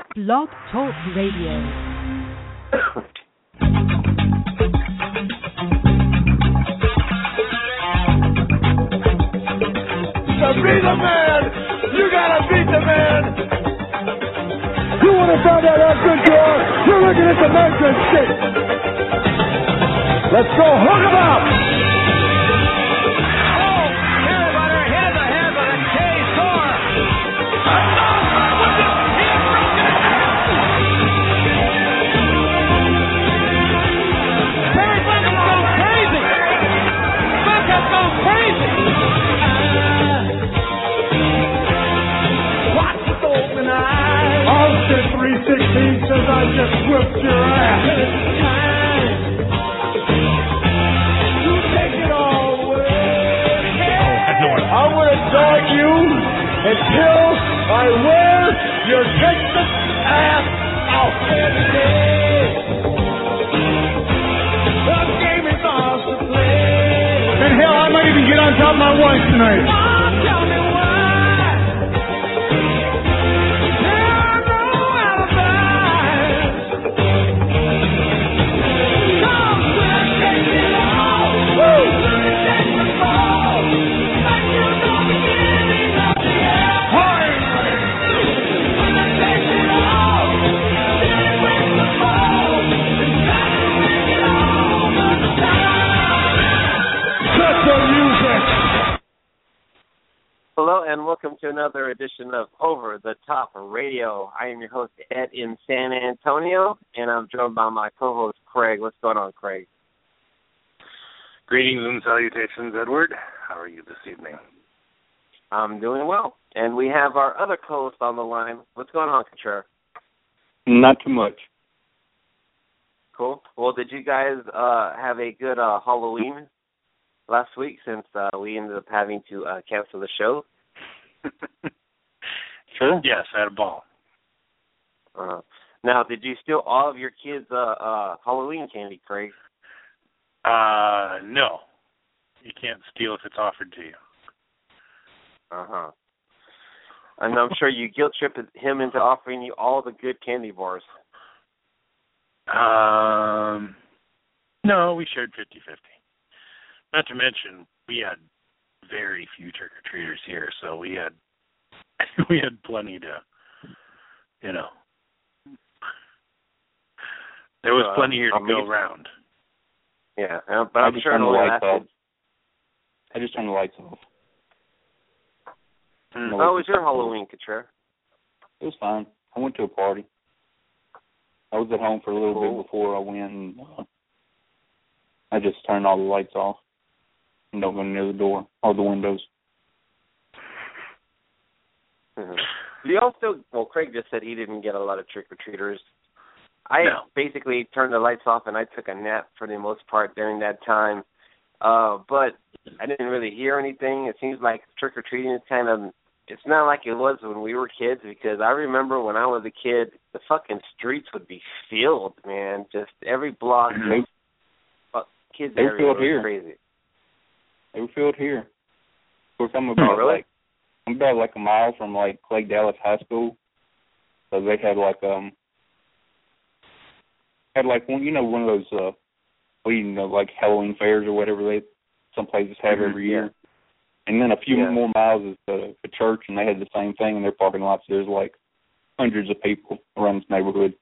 Blog Talk Radio. To be the man, you gotta beat the man. You want to find out how good you are? You're looking at the measuring stick. Let's go, hook 'em up. Oh, everybody hit in the head with a K-Star. Terry Funk has gone crazy. Funk has gone crazy. Watch with open eyes. Austin 316 says I just whipped your ass. You take it all away. I'm going to dog you until I wear your Texas ass out. The game is ours to play. And hell, I might even get on top of my wife tonight. Tell me why. Hello and welcome to another edition of Over the Top Radio. I am your host, Ed in San Antonio, and I'm joined by my co-host, Craig. What's going on, Craig? Greetings and salutations, Edward. How are you this evening? I'm doing well. And we have our other co-host on the line. What's going on, Contreras? Not too much. Cool. Well, did you guys have a good Halloween last week since we ended up having to cancel the show? Sure. Yes, I had a ball. Now, did you steal all of your kids' Halloween candy, Craig? No. You can't steal if it's offered to you. Uh-huh. And I'm sure you guilt-tripped him into offering you all the good candy bars. No, we shared 50-50. Not to mention, we had very few trick-or-treaters here, so we had plenty to, there was plenty here to go around. Yeah, but I'm sure it only lasted. I just turned the lights off. How was your Halloween, Contreras? It was fine. I went to a party. I was at home for a little bit before I went, and I just turned all the lights off and don't go near the door or the windows. Mm-hmm. You also, Craig just said he didn't get a lot of trick-or-treaters. I basically turned the lights off and I took a nap for the most part during that time. But I didn't really hear anything. It seems like trick-or-treating is it's not like it was when we were kids, because I remember when I was a kid, the fucking streets would be filled, man. Just every block, kids they were everywhere. filled here. Crazy. They were filled here. Of course, I'm about like a mile from like Clay Dallas High School, so they had like one, one of those like Halloween fairs or whatever some places have every year. And then a few more miles is the church, and they had the same thing in their parking lots. There's like hundreds of people around this neighborhood.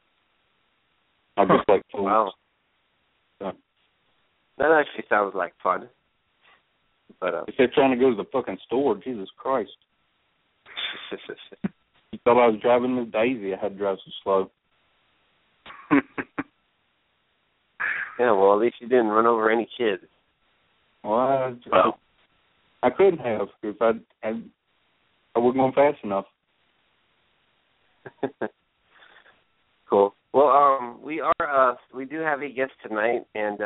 I just like fools. Wow. So. That actually sounds like fun. But if they're trying to go to the fucking store, Jesus Christ. You thought I was driving Miss Daisy. I had to drive so slow. Yeah, well, at least you didn't run over any kids. Well, I couldn't have, because I wasn't going fast enough. Cool. Well, we do have a guest tonight, and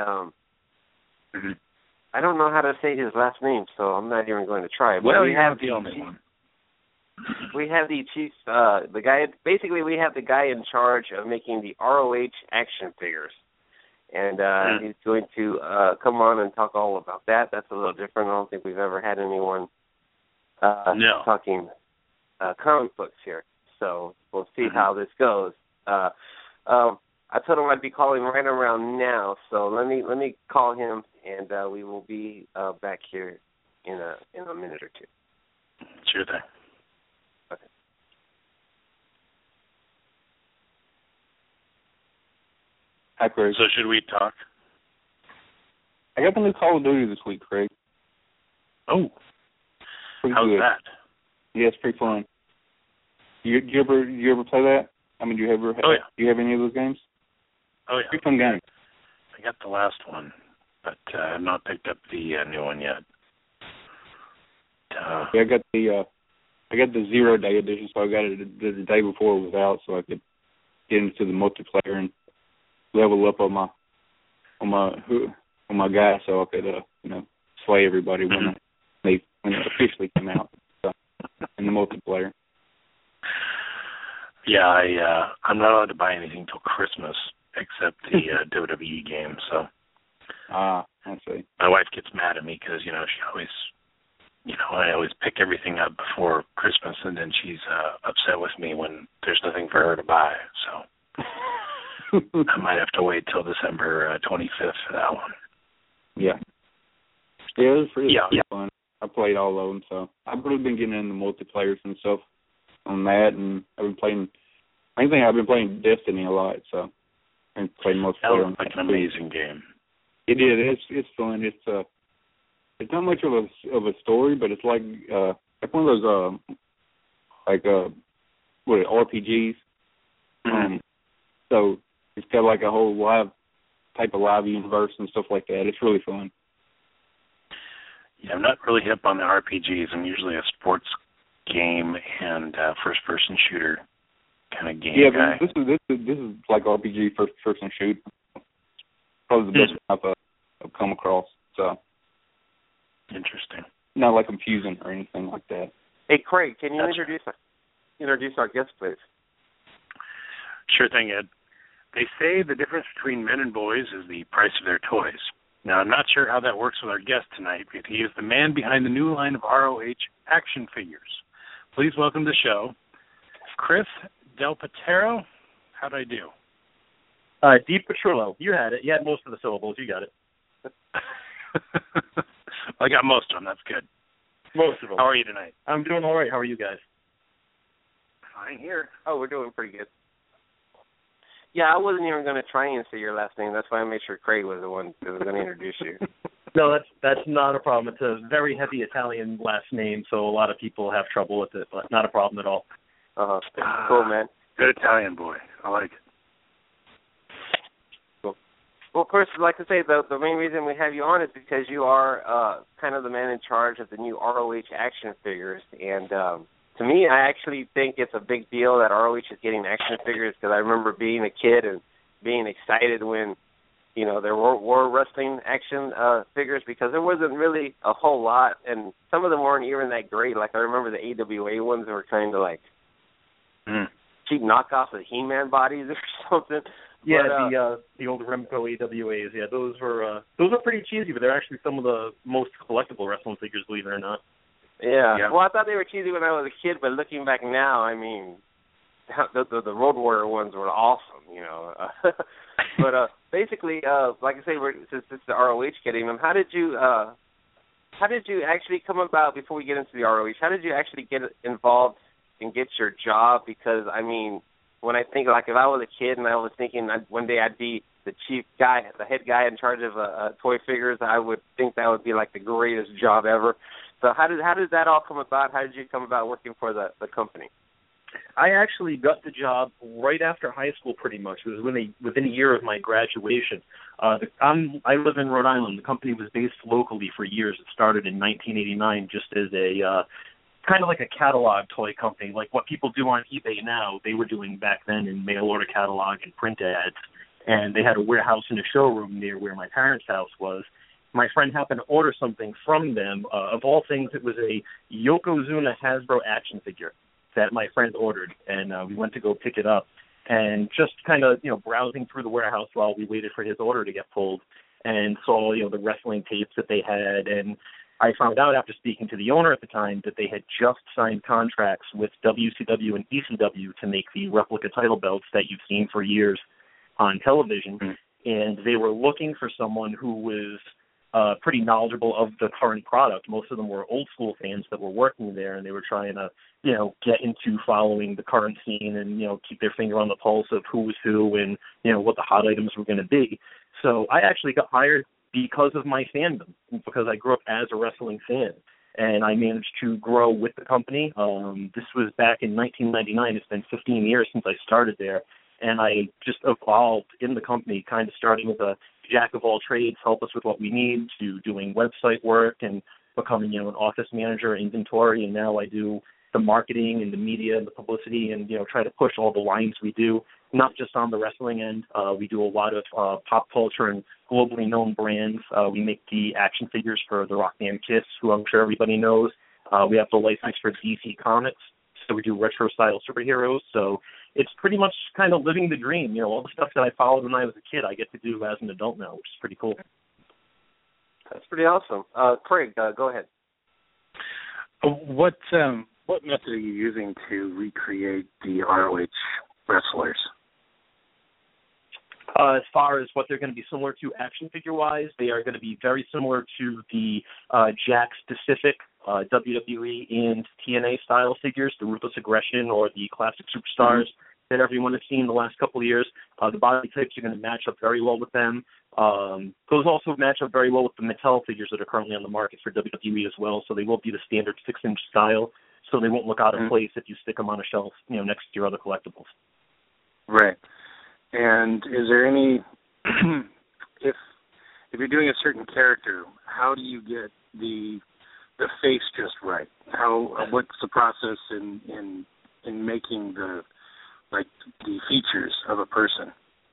I don't know how to say his last name, so I'm not even going to try. But Well, we have the only one. We have the chief, the guy. Basically, we have the guy in charge of making the ROH action figures. And he's going to come on and talk all about that. That's a little different. I don't think we've ever had anyone talking comic books here. so we'll see how this goes. I told him I'd be calling right around now, so let me call him, and we will be back here in a minute or two. Sure thing. Okay. Hi, Craig. So should we talk? I got the new Call of Duty this week, Craig. Oh, Pretty how's good. that? Yeah, it's pretty fun. You ever play that? I mean, do you have any of those games? Oh yeah. Pretty fun game. I got the last one, but I've not picked up the new one yet. Yeah, I got the 0-day edition, so I got it the day before it was out, so I could get into the multiplayer and level up on my guy, so I could slay everybody when it officially came out in the multiplayer. Yeah, I'm not allowed to buy anything till Christmas except the WWE game. So. I see. My wife gets mad at me because she always, I always pick everything up before Christmas, and then she's upset with me when there's nothing for her to buy. So I might have to wait till December 25th for that one. Yeah. Yeah, it was pretty fun. I played all of them, so I've really been getting into multiplayers and stuff on that, and I've been playing. Main thing, I've been playing Destiny a lot, so I've been playing multiplayer. That looks like an amazing game. It is. It's fun. It's not much of a story, but it's like one of those RPGs. Mm-hmm. So it's got like a whole live universe and stuff like that. It's really fun. Yeah, I'm not really hip on the RPGs. I'm usually a sports game and first-person shooter kind of game guy. But this is like RPG first-person shooter. Probably the best one I've come across. So interesting. Not like confusing or anything like that. Hey, Craig, can you introduce our guest, please? Sure thing, Ed. They say the difference between men and boys is the price of their toys. Now, I'm not sure how that works with our guest tonight, but he is the man behind the new line of ROH action figures. Please welcome to the show, Chris Del Patero. How'd I do? Di Petrillo. You had it. You had most of the syllables. You got it. I got most of them. That's good. Most of them. How are you tonight? I'm doing all right. How are you guys? Fine here. Oh, we're doing pretty good. Yeah, I wasn't even going to try and say your last name. That's why I made sure Craig was the one that was going to introduce you. No, that's not a problem. It's a very heavy Italian last name, so a lot of people have trouble with it, but not a problem at all. Uh-huh. Cool, man. Good Italian boy. I like it. Cool. Well, of course, I'd like to say the main reason we have you on is because you are kind of the man in charge of the new ROH action figures, and to me, I actually think it's a big deal that ROH is getting action figures because I remember being a kid and being excited when, there were wrestling action figures because there wasn't really a whole lot, and some of them weren't even that great. Like I remember the AWA ones were kind of like cheap knockoffs of He-Man bodies or something. Yeah, but, the old Remco AWAs. Yeah, those were pretty cheesy, but they're actually some of the most collectible wrestling figures, believe it or not. Yeah. Well, I thought they were cheesy when I was a kid, but looking back now, I mean, the Road Warrior ones were awesome, But basically, like I say, since it's the ROH getting them, how did you actually come about? Before we get into the ROH, how did you actually get involved and get your job? Because I mean, when I think if I was a kid and I was thinking one day I'd be the chief guy, the head guy in charge of toy figures, I would think that would be like the greatest job ever. So how did that all come about? How did you come about working for the company? I actually got the job right after high school, pretty much. It was within a year of my graduation. I live in Rhode Island. The company was based locally for years. It started in 1989 just as a kind of like a catalog toy company, like what people do on eBay now. They were doing back then in mail order catalog and print ads. And they had a warehouse and a showroom near where my parents' house was. My friend happened to order something from them. Of all things, it was a Yokozuna Hasbro action figure that my friend ordered, and we went to go pick it up. And just kind of, browsing through the warehouse while we waited for his order to get pulled, and saw, the wrestling tapes that they had, and I found out after speaking to the owner at the time that they had just signed contracts with WCW and ECW to make the replica title belts that you've seen for years on television, and they were looking for someone who was pretty knowledgeable of the current product. Most of them were old school fans that were working there, and they were trying to, get into following the current scene and, keep their finger on the pulse of who was who and, what the hot items were going to be. So I actually got hired because of my fandom, because I grew up as a wrestling fan, and I managed to grow with the company. This was back in 1999. It's been 15 years since I started there, and I just evolved in the company, kind of starting with a jack of all trades, help us with what we need, to doing website work and becoming, an office manager, inventory, and now I do the marketing and the media and the publicity and, try to push all the lines we do, not just on the wrestling end. We do a lot of pop culture and globally known brands. We make the action figures for the Rockman Kiss, who I'm sure everybody knows. We have the license for DC Comics, so we do retro-style superheroes. So it's pretty much kind of living the dream. All the stuff that I followed when I was a kid, I get to do as an adult now, which is pretty cool. That's pretty awesome. Craig, go ahead. What method are you using to recreate the ROH wrestlers? As far as what they're going to be similar to action figure-wise, they are going to be very similar to the Jack-specific WWE and TNA-style figures, the Ruthless Aggression or the Classic Superstars that everyone has seen the last couple of years. The body types are going to match up very well with them. Those also match up very well with the Mattel figures that are currently on the market for WWE as well, so they will be the standard 6-inch style, so they won't look out of place if you stick them on a shelf, next to your other collectibles. Right. And is there any, if you're doing a certain character, how do you get the face just right? What's the process in making the features of a person?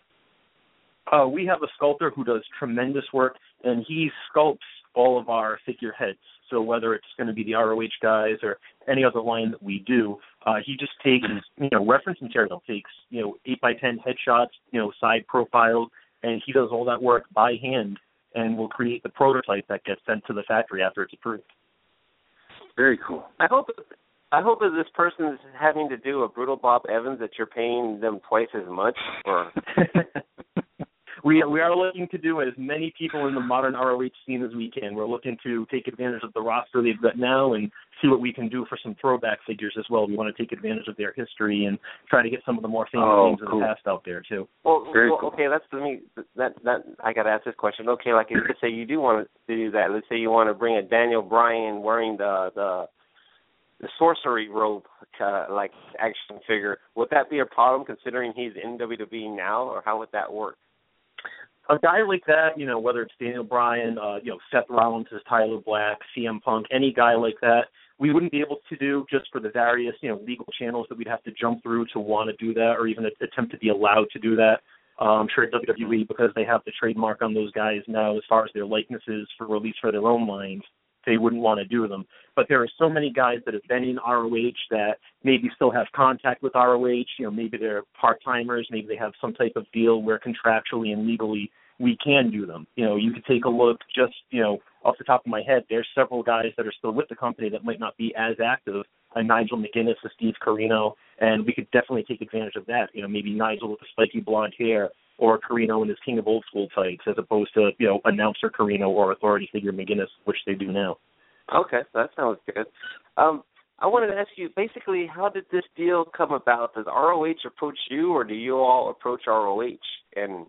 We have a sculptor who does tremendous work, and he sculpts all of our figure heads. So whether it's going to be the ROH guys or any other line that we do, he just takes, reference material, takes, 8x10 headshots, side profiles, and he does all that work by hand and will create the prototype that gets sent to the factory after it's approved. Very cool. I hope that this person is having to do a brutal Bob Evans that you're paying them twice as much for. We are looking to do as many people in the modern ROH scene as we can. We're looking to take advantage of the roster they've got now and see what we can do for some throwback figures as well. We want to take advantage of their history and try to get some of the more famous names of the past out there too. Well, okay, that's that I got to ask this question. Okay, like let's say you do want to do that. Let's say you want to bring a Daniel Bryan wearing the sorcery robe like action figure. Would that be a problem considering he's in WWE now, or how would that work? A guy like that, whether it's Daniel Bryan, Seth Rollins, Tyler Black, CM Punk, any guy like that, we wouldn't be able to do just for the various, legal channels that we'd have to jump through to want to do that or even attempt to be allowed to do that. I'm sure WWE, because they have the trademark on those guys now as far as their likenesses for release for their own lines, they wouldn't want to do them. But there are so many guys that have been in ROH that maybe still have contact with ROH. Maybe they're part-timers. Maybe they have some type of deal where contractually and legally we can do them. You could take a look just, off the top of my head, there's several guys that are still with the company that might not be as active, a Nigel McGuinness, a Steve Corino, and we could definitely take advantage of that. Maybe Nigel with the spiky blonde hair or Corino in his King of Old School tights as opposed to, announcer Corino or authority figure McGuinness, which they do now. Okay, that sounds good. I wanted to ask you, basically, how did this deal come about? Does ROH approach you, or do you all approach ROH? And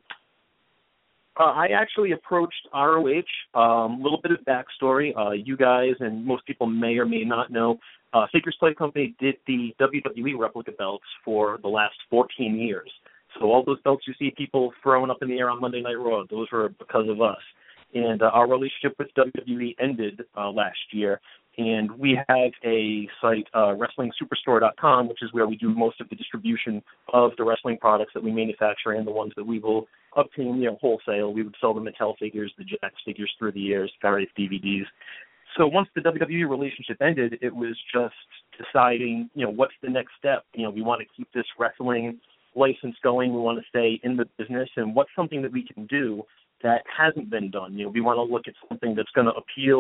I actually approached ROH. A little bit of backstory. You guys and most people may or may not know, Figures Play Company did the WWE replica belts for the last 14 years. So all those belts you see people throwing up in the air on Monday Night Raw, those were because of us. And our relationship with WWE ended last year. And we have a site, WrestlingSuperstore.com, which is where we do most of the distribution of the wrestling products that we manufacture and the ones that we will obtain, wholesale. We would sell the Mattel figures, the Jakks figures through the years, various DVDs. So once the WWE relationship ended, it was just deciding, what's the next step? We want to keep this wrestling license going. We want to stay in the business. And what's something that we can do that hasn't been done? We want to look at something that's going to appeal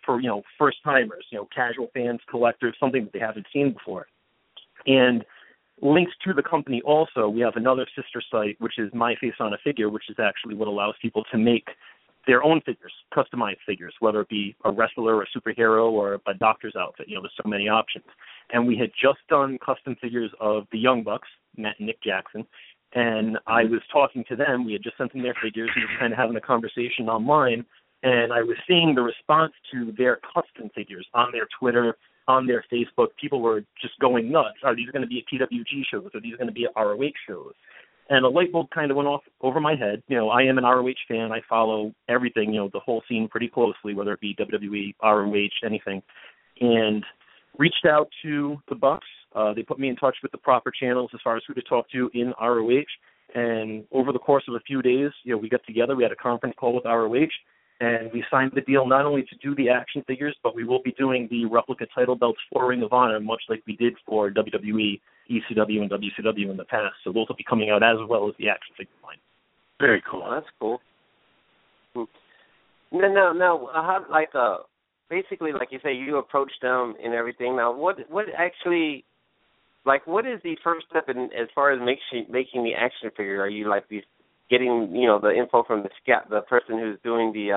for, first timers, casual fans, collectors, something that they haven't seen before. And links to the company also, we have another sister site, which is My Face on a Figure, which is actually what allows people to make their own figures, customized figures, whether it be a wrestler or a superhero or a doctor's outfit. There's so many options. And we had just done custom figures of the Young Bucks, Matt and Nick Jackson, and I was talking to them. We had just sent them their figures and just kind of having a conversation online, and I was seeing the response to their custom figures on their Twitter, on their Facebook. People were just going nuts. Are these going to be at PWG shows? Are these going to be at ROH shows? And a light bulb kind of went off over my head. I am an ROH fan. I follow everything, the whole scene pretty closely, whether it be WWE, ROH, anything. And reached out to the Bucks. They put me in touch with the proper channels as far as who to talk to in ROH. And over the course of a few days, we got together. We had a conference call with ROH, and we signed the deal not only to do the action figures, but we will be doing the replica title belts for Ring of Honor, much like we did for WWE, ECW, and WCW in the past. So those will be coming out as well as the action figure line. Very cool. That's cool. Now, how, basically, like you say, you approached them and everything. Now, what actually, what is the first step in as far as making the action figure? Are you getting the info from the person who's doing the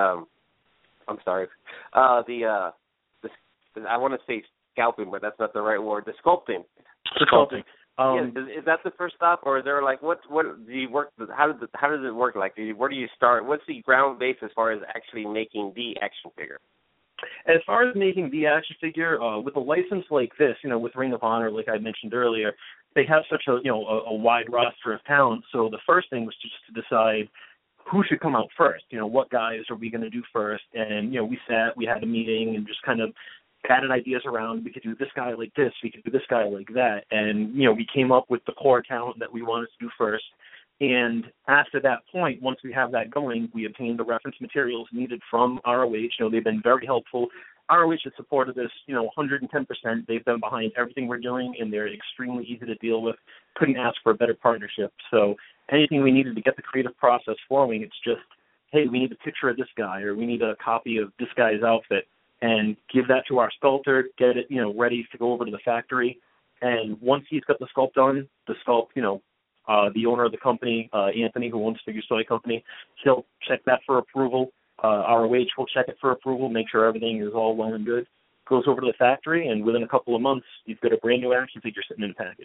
I want to say scalping, but that's not the right word. The sculpting. Sculpting. Is that the first stop, or is there what do you work? How does it work? Where do you start? What's the ground base as far as actually making the action figure? As far as making the action figure, with a license like this, with Ring of Honor, like I mentioned earlier, they have such a wide roster of talent. So the first thing was just to decide who should come out first. What guys are we going to do first? And we had a meeting and just kind of batted ideas around. We could do this guy like this. We could do this guy like that. And we came up with the core talent that we wanted to do first. And after that point, once we have that going, we obtain the reference materials needed from ROH. They've been very helpful. ROH has supported this, 110%. They've been behind everything we're doing, and they're extremely easy to deal with. Couldn't ask for a better partnership. So anything we needed to get the creative process flowing, it's just, hey, we need a picture of this guy, or we need a copy of this guy's outfit, and give that to our sculptor, get it, ready to go over to the factory. And once he's got the sculpt done, the sculpt, the owner of the company, Anthony, who owns Figure Toy Company, he'll check that for approval. ROH will check it for approval, make sure everything is all well and good. Goes over to the factory, and within a couple of months, you've got a brand new action figure sitting in a package.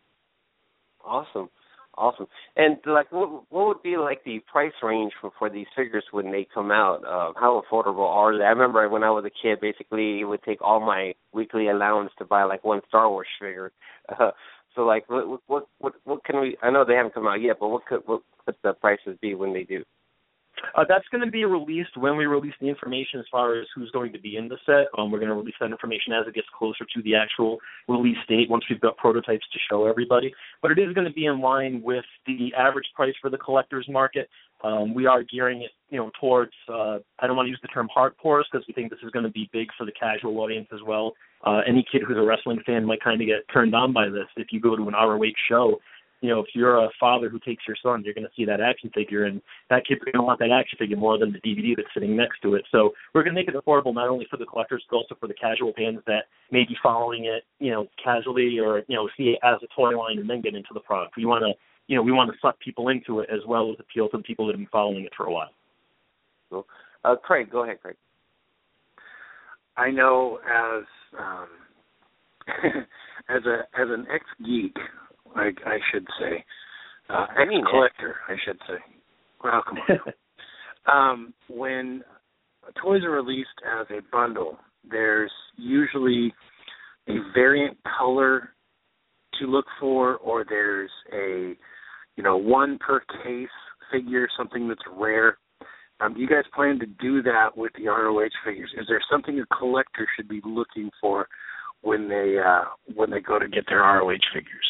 Awesome. And what would be the price range for these figures when they come out? How affordable are they? I remember when I was a kid, basically it would take all my weekly allowance to buy one Star Wars figure. So what can we? I know they haven't come out yet, but what could the prices be when they do? That's going to be released when we release the information as far as who's going to be in the set. We're going to release that information as it gets closer to the actual release date, once we've got prototypes to show everybody. But it is going to be in line with the average price for the collector's market. We are gearing it, towards, I don't want to use the term hardcore, because we think this is going to be big for the casual audience as well. Any kid who's a wrestling fan might kind of get turned on by this. If you go to an ROH show, if you're a father who takes your son, you're going to see that action figure, and that kid's going to want that action figure more than the DVD that's sitting next to it. So we're going to make it affordable not only for the collectors, but also for the casual fans that may be following it, casually, or, see it as a toy line and then get into the product. We want to suck people into it as well as appeal to the people that have been following it for a while. Cool. Craig, go ahead, Craig. I know as as an ex-geek, I should say, ex-collector, I should say. Well, come on. When toys are released as a bundle, there's usually a variant color to look for, or there's a, one per case figure, something that's rare. You guys plan to do that with the ROH figures? Is there something a collector should be looking for when they go to get their ROH figures?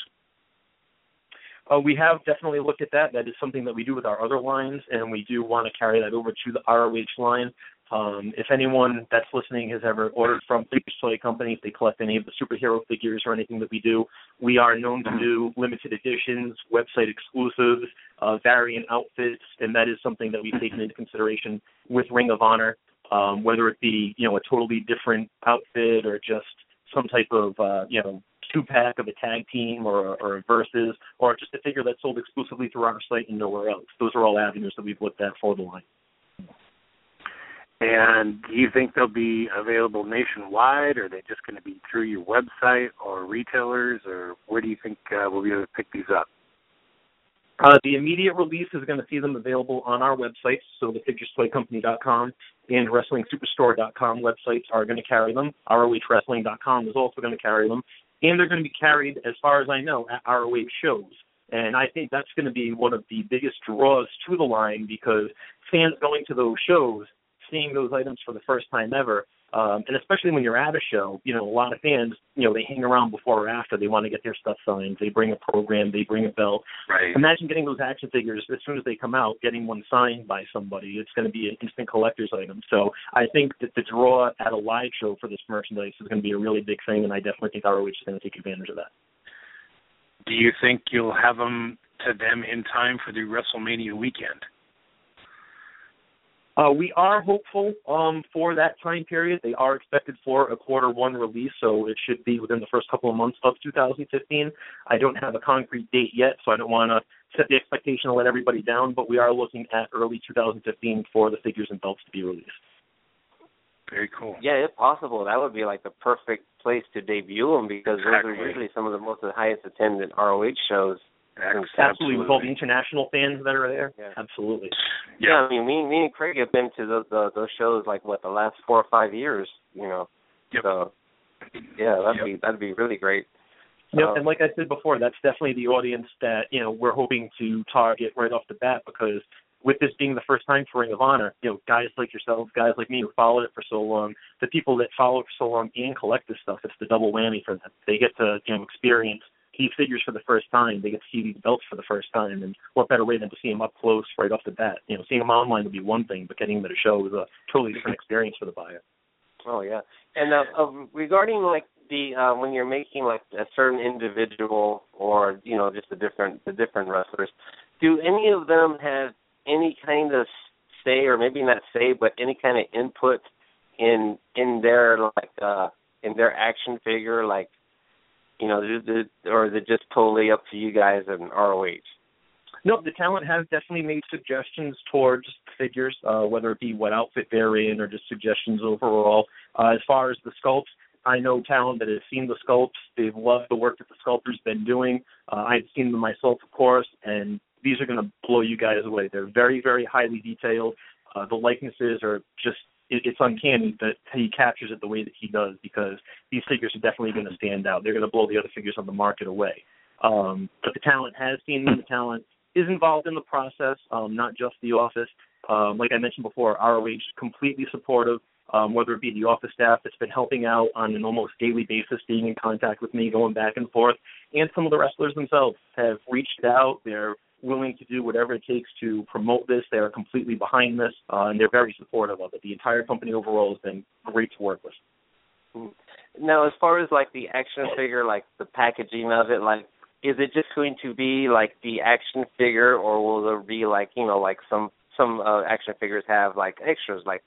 We have definitely looked at that. That is something that we do with our other lines, and we do want to carry that over to the ROH line. If anyone that's listening has ever ordered from Figure Toy Company, if they collect any of the superhero figures or anything that we do, we are known to do limited editions, website exclusives, variant outfits, and that is something that we've taken into consideration with Ring of Honor. whether it be, a totally different outfit or just some type of, 2-pack of a tag team or a versus, or just a figure that's sold exclusively through our site and nowhere else. Those are all avenues that we've looked at for the line. And do you think they'll be available nationwide, or are they just going to be through your website or retailers, or where do you think we'll be able to pick these up? The immediate release is going to see them available on our websites, so the figurestoycompany.com and WrestlingSuperstore.com websites are going to carry them. ROHWrestling.com is also going to carry them. And they're going to be carried, as far as I know, at ROH shows. And I think that's going to be one of the biggest draws to the line, because fans going to those shows, seeing those items for the first time ever, and especially when you're at a show, a lot of fans, they hang around before or after. They want to get their stuff signed. They bring a program. They bring a belt. Right. Imagine getting those action figures as soon as they come out, getting one signed by somebody. It's going to be an instant collector's item. So I think that the draw at a live show for this merchandise is going to be a really big thing, and I definitely think ROH is going to take advantage of that. Do you think you'll have them to them in time for the WrestleMania weekend? We are hopeful for that time period. They are expected for a Q1 release, so it should be within the first couple of months of 2015. I don't have a concrete date yet, so I don't want to set the expectation and let everybody down, but we are looking at early 2015 for the figures and belts to be released. Very cool. Yeah, if possible, that would be like the perfect place to debut them, because exactly. Those are usually some of the highest attended ROH shows. Absolutely, with all the international fans that are there. Yeah. Absolutely. Yeah, I mean, me and Craig have been to those shows like the last 4 or 5 years. Yep. So yeah, that'd be really great. And like I said before, that's definitely the audience that we're hoping to target right off the bat, because with this being the first time for Ring of Honor, guys like yourselves, guys like me who followed it for so long, the people that follow it for so long and collect this stuff, it's the double whammy for them. They get to experience these figures for the first time. They get to see these belts for the first time, and what better way than to see them up close right off the bat? Seeing them online would be one thing, but getting them at a show is a totally different experience for the buyer. Oh yeah, and regarding like the when you're making like a certain individual or just the different wrestlers, do any of them have any kind of say, or maybe not say, but any kind of input in their in their action figure, like? Or is it just totally up to you guys and ROH? No, the talent has definitely made suggestions towards figures, whether it be what outfit they're in or just suggestions overall. As far as the sculpts, I know talent that has seen the sculpts. They've loved the work that the sculptor's been doing. I've seen them myself, of course, and these are going to blow you guys away. They're very, very highly detailed. The likenesses are just, it's uncanny that he captures it the way that he does, because these figures are definitely going to stand out. They're going to blow the other figures on the market away. But the talent has seen them. The talent is involved in the process, not just the office. Like I mentioned before, ROH is completely supportive, whether it be the office staff that's been helping out on an almost daily basis, being in contact with me, going back and forth, and some of the wrestlers themselves have reached out. They're willing to do whatever it takes to promote this. They are completely behind this, and they're very supportive of it. The entire company overall has been great to work with. Now, as far as like the action figure, like the packaging of it, like, is it just going to be like the action figure, or will there be like like some action figures have like extras, like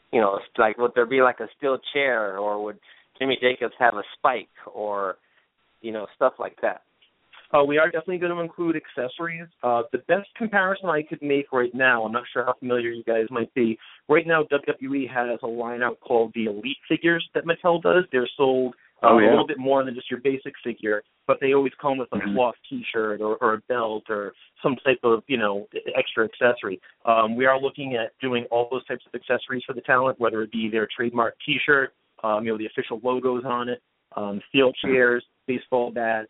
like would there be like a steel chair, or would Jimmy Jacobs have a spike, or stuff like that? We are definitely going to include accessories. The best comparison I could make right now, I'm not sure how familiar you guys might be, right now WWE has a line out called the Elite figures that Mattel does. They're sold a little bit more than just your basic figure, but they always come with a cloth T-shirt or a belt or some type of, extra accessory. We are looking at doing all those types of accessories for the talent, whether it be their trademark T-shirt, the official logos on it, steel chairs, baseball bats.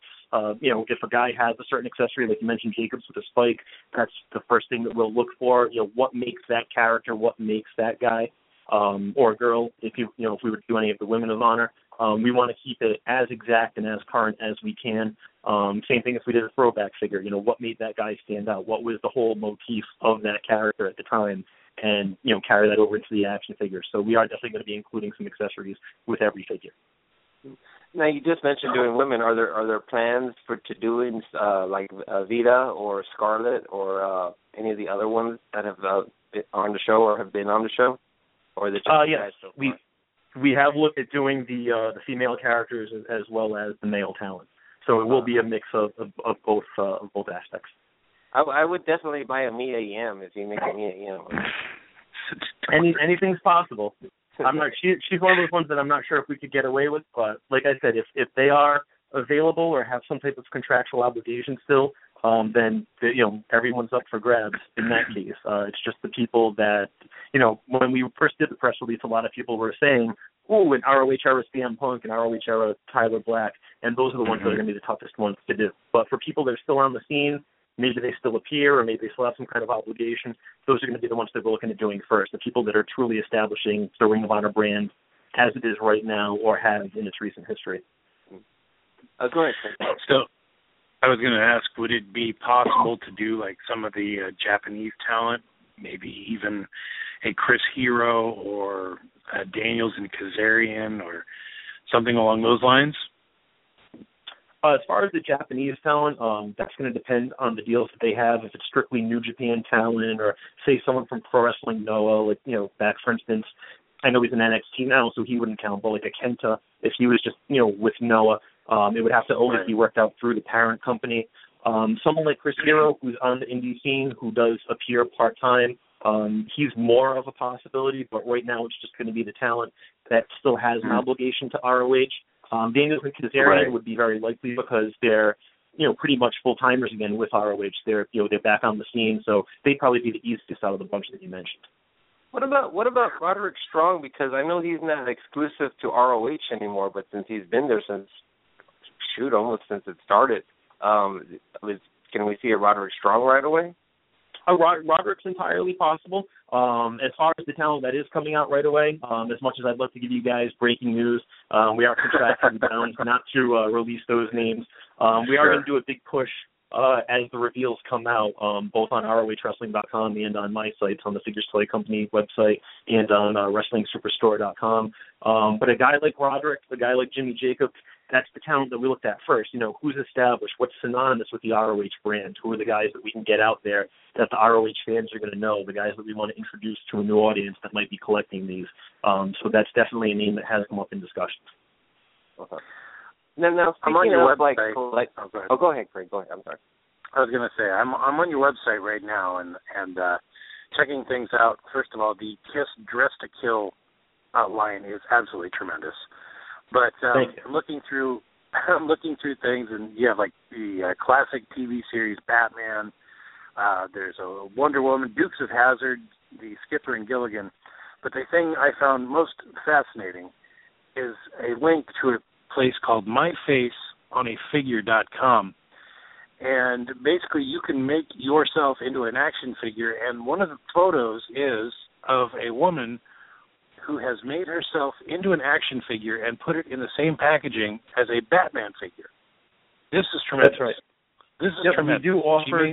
If a guy has a certain accessory, like you mentioned, Jacobs with a spike, that's the first thing that we'll look for. What makes that character? What makes that guy or girl? If we were to do any of the Women of Honor, we want to keep it as exact and as current as we can. Same thing if we did a throwback figure. What made that guy stand out? What was the whole motif of that character at the time? And carry that over into the action figure. So we are definitely going to be including some accessories with every figure. Now, you just mentioned doing women. Are there plans to doing like Vita or Scarlett or any of the other ones that have been on the show or have been on the show? Or the yes, so we have looked at doing the female characters as well as the male talent. So it will be a mix of both aspects. I would definitely buy a Mia Yim if you make a Mia Yim. Anything's possible. I'm not. She's one of those ones that I'm not sure if we could get away with. But like I said, if they are available or have some type of contractual obligation still, then everyone's up for grabs in that case. It's just the people that when we first did the press release, a lot of people were saying, "Oh, an ROH era CM Punk, an ROH era Tyler Black," and those are the ones that are going to be the toughest ones to do. But for people that are still on the scene, maybe they still appear or maybe they still have some kind of obligation, those are going to be the ones that we're looking at doing first, the people that are truly establishing the Ring of Honor brand as it is right now or has in its recent history. Go ahead. So I was going to ask, would it be possible to do like some of the Japanese talent, maybe even a Chris Hero or Daniels and Kazarian or something along those lines? As far as the Japanese talent, that's going to depend on the deals that they have. If it's strictly New Japan talent, or say someone from Pro Wrestling Noah, like back for instance, I know he's in NXT now, so he wouldn't count. But like a Kenta, if he was just with Noah, it would have to always be worked out through the parent company. Someone like Chris Hero, who's on the indie scene, who does appear part time, he's more of a possibility. But right now, it's just going to be the talent that still has an obligation to ROH. Daniels and Kazarian would be very likely because they're, pretty much full-timers again with ROH. They're back on the scene, so they'd probably be the easiest out of the bunch that you mentioned. What about Roderick Strong? Because I know he's not exclusive to ROH anymore, but since he's been there almost since it started, can we see a Roderick Strong right away? Roderick's entirely possible. As far as the talent that is coming out right away, as much as I'd love to give you guys breaking news, we are contractually bound not to release those names. We are going to do a big push as the reveals come out, both on ROHWrestling.com and on my sites, on the Figures Toy Company website and on WrestlingSuperstore.com. But a guy like Roderick, a guy like Jimmy Jacobs, that's the talent that we looked at first. Who's established? What's synonymous with the ROH brand? Who are the guys that we can get out there that the ROH fans are going to know, the guys that we want to introduce to a new audience that might be collecting these? So that's definitely a name that has come up in discussions. Okay. Now I'm on your website. Go ahead, Craig. Go ahead. I'm sorry. I was going to say, I'm on your website right now and checking things out. First of all, the Kiss Dress to Kill line is absolutely tremendous. But I'm looking through things, and you have like the classic TV series Batman. There's a Wonder Woman, Dukes of Hazzard, the Skipper and Gilligan. But the thing I found most fascinating is a link to a place called myfaceonafigure.com. And basically you can make yourself into an action figure, and one of the photos is of a woman who has made herself into an action figure and put it in the same packaging as a Batman figure. This is tremendous. That's right. This is tremendous. We do offer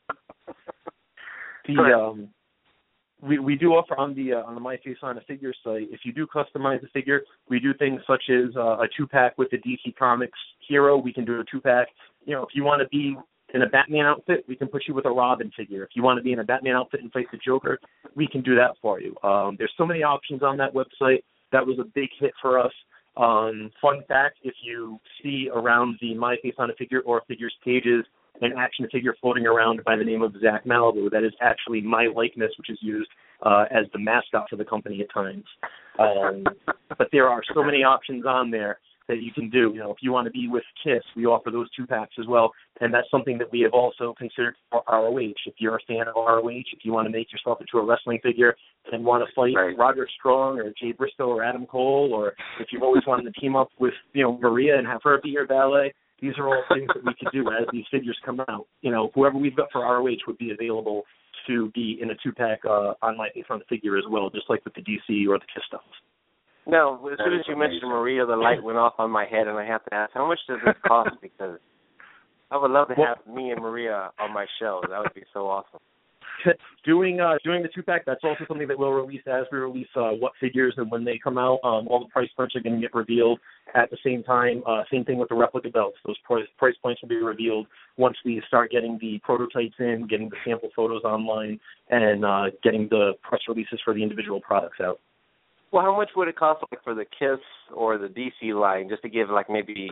we do offer on the My Face on a Figure site. If you do customize the figure, we do things such as a 2-pack with the DC Comics hero. We can do a 2-pack. If you want to be in a Batman outfit, we can put you with a Robin figure. If you want to be in a Batman outfit and face the Joker, we can do that for you. There's so many options on that website. That was a big hit for us. Fun fact, if you see around the My Face on a Figure or Figures pages an action figure floating around by the name of Zach Malibu, that is actually my likeness, which is used as the mascot for the company at times. But there are so many options on there that you can do. If you want to be with Kiss, we offer those 2-packs as well, and that's something that we have also considered for ROH. If you're a fan of ROH, if you want to make yourself into a wrestling figure and want to fight Roderick Strong or Jay Briscoe or Adam Cole, or if you've always wanted to team up with Maria and have her be your valet, these are all things that we could do as these figures come out. Whoever we've got for ROH would be available to be in a 2-pack on My Face on the Figure as well, just like with the DC or the Kiss stuff. Now, as soon as you mentioned Maria, the light went off on my head, and I have to ask, how much does this cost? Because I would love to have me and Maria on my show. That would be so awesome. Doing the 2-pack, that's also something that we'll release as we release what figures and when they come out. All the price points are going to get revealed at the same time. Same thing with the replica belts. Those price points will be revealed once we start getting the prototypes in, getting the sample photos online, and getting the press releases for the individual products out. Well, how much would it cost, like, for the KISS or the DC line, just to give, like, maybe,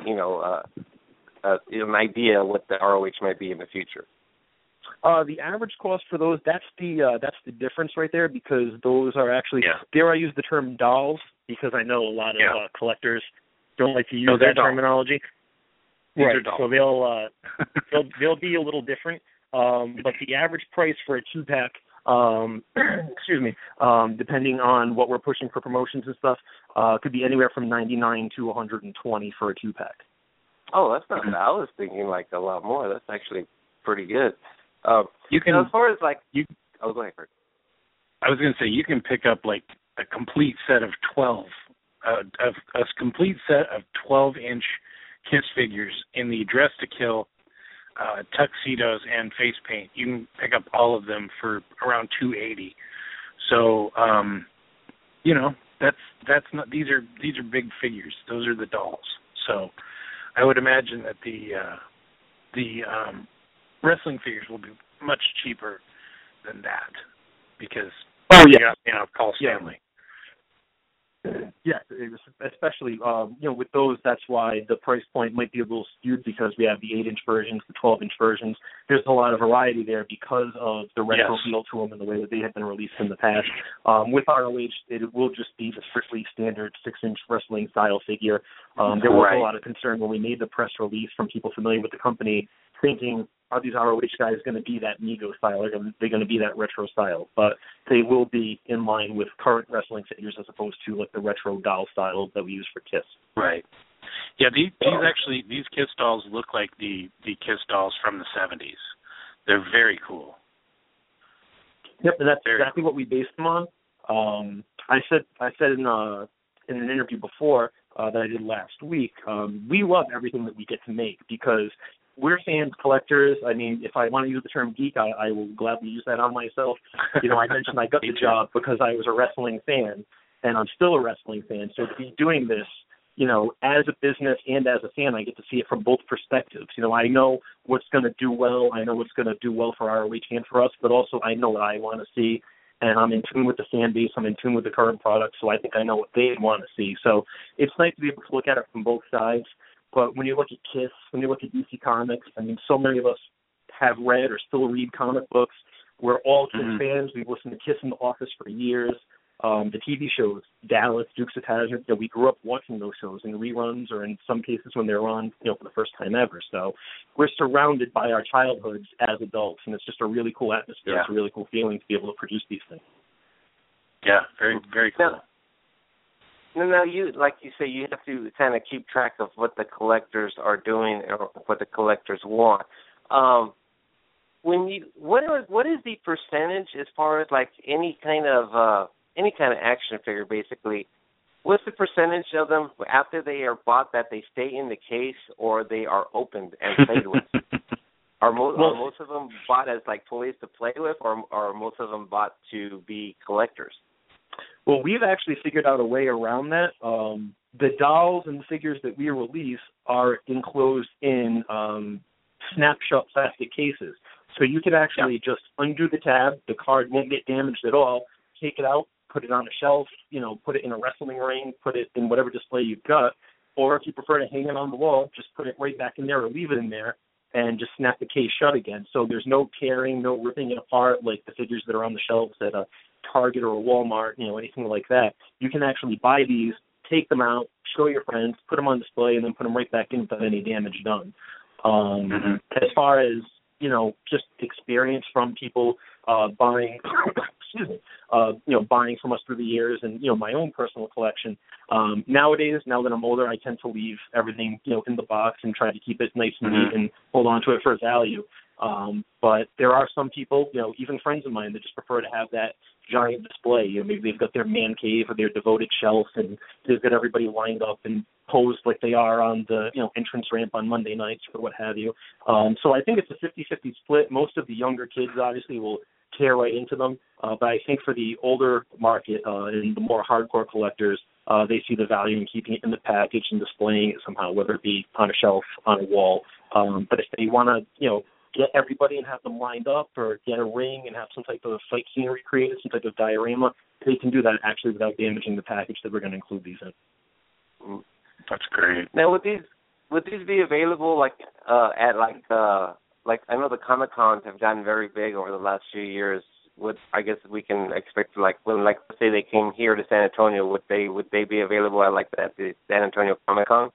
an idea what the ROH might be in the future? The average cost for those, that's the difference right there, because those are actually, dare I use the term dolls, because I know a lot of collectors don't like to use that terminology. Right, so they'll be a little different, but the average price for a 2-pack, depending on what we're pushing for promotions and stuff, could be anywhere from $99 to $120 for a 2-pack. Oh, that's not bad. I was thinking like a lot more. That's actually pretty good. You can, as far as like go ahead, Kurt. I was going to say you can pick up like a complete set of 12-inch KISS figures in the Dress to Kill, tuxedos, and face paint. You can pick up all of them for around $280. So, that's not. These are big figures. Those are the dolls. So, I would imagine that the wrestling figures will be much cheaper than that because Paul Stanley. Yeah, especially with those, that's why the price point might be a little skewed, because we have the 8-inch versions, the 12-inch versions. There's a lot of variety there because of the retro feel to them and the way that they have been released in the past. With ROH, it will just be the strictly standard 6-inch wrestling style figure. There was a lot of concern when we made the press release from people familiar with the company, thinking, are these ROH guys going to be that Mego style? Are they going to be that retro style? But they will be in line with current wrestling figures as opposed to like the retro doll style that we use for KISS. Right. Yeah, these KISS dolls look like the KISS dolls from the 70s. They're very cool. Yep, and that's exactly what we based them on. I said in an interview before that I did last week, we love everything that we get to make because we're fans, collectors. I mean, if I want to use the term geek, I will gladly use that on myself. I mentioned I got the job because I was a wrestling fan, and I'm still a wrestling fan. So to be doing this, as a business and as a fan, I get to see it from both perspectives. I know what's going to do well. I know what's going to do well for ROH and for us, but also I know what I want to see, and I'm in tune with the fan base. I'm in tune with the current product, so I think I know what they want to see. So it's nice to be able to look at it from both sides. But when you look at KISS, when you look at DC Comics, I mean, so many of us have read or still read comic books. We're all KISS fans. We've listened to KISS in the office for years. The TV shows, Dallas, Dukes of Hazzard, we grew up watching those shows in reruns or in some cases when they were on, for the first time ever. So we're surrounded by our childhoods as adults, and it's just a really cool atmosphere. Yeah. It's a really cool feeling to be able to produce these things. Yeah, very, very cool. Now, like you say, you have to kind of keep track of what the collectors are doing or what the collectors want. What is the percentage as far as like any kind of action figure, basically? What's the percentage of them after they are bought that they stay in the case or they are opened and played with? Are most of them bought as like toys to play with, or are most of them bought to be collectors? Well, we've actually figured out a way around that. The dolls and figures that we release are enclosed in snapshot plastic cases. So you can actually just undo the tab. The card won't get damaged at all. Take it out, put it on a shelf, put it in a wrestling ring, put it in whatever display you've got. Or if you prefer to hang it on the wall, just put it right back in there or leave it in there and just snap the case shut again. So there's no tearing, no ripping it apart like the figures that are on the shelves at a Target or a Walmart, anything like that. You can actually buy these, take them out, show your friends, put them on display, and then put them right back in without any damage done. As far as, just experience from people buying, buying from us through the years and, my own personal collection. Nowadays, now that I'm older, I tend to leave everything, in the box and try to keep it nice and neat and hold on to it for value. But there are some people, even friends of mine, that just prefer to have that giant display. Maybe they've got their man cave or their devoted shelf, and they've got everybody lined up and posed like they are on the entrance ramp on Monday nights or what have you. So I think it's a 50-50 split. Most of the younger kids obviously will tear right into them, but I think for the older market and the more hardcore collectors, they see the value in keeping it in the package and displaying it somehow, whether it be on a shelf, on a wall. But if they want to, get everybody and have them lined up, or get a ring and have some type of fight scenery created, some type of diorama, they can do that actually without damaging the package that we're going to include these in. That's great. Now, would these be available at I know the Comic-Cons have gotten very big over the last few years. I guess we can expect when let's say they came here to San Antonio, would they be available at the San Antonio Comic-Con?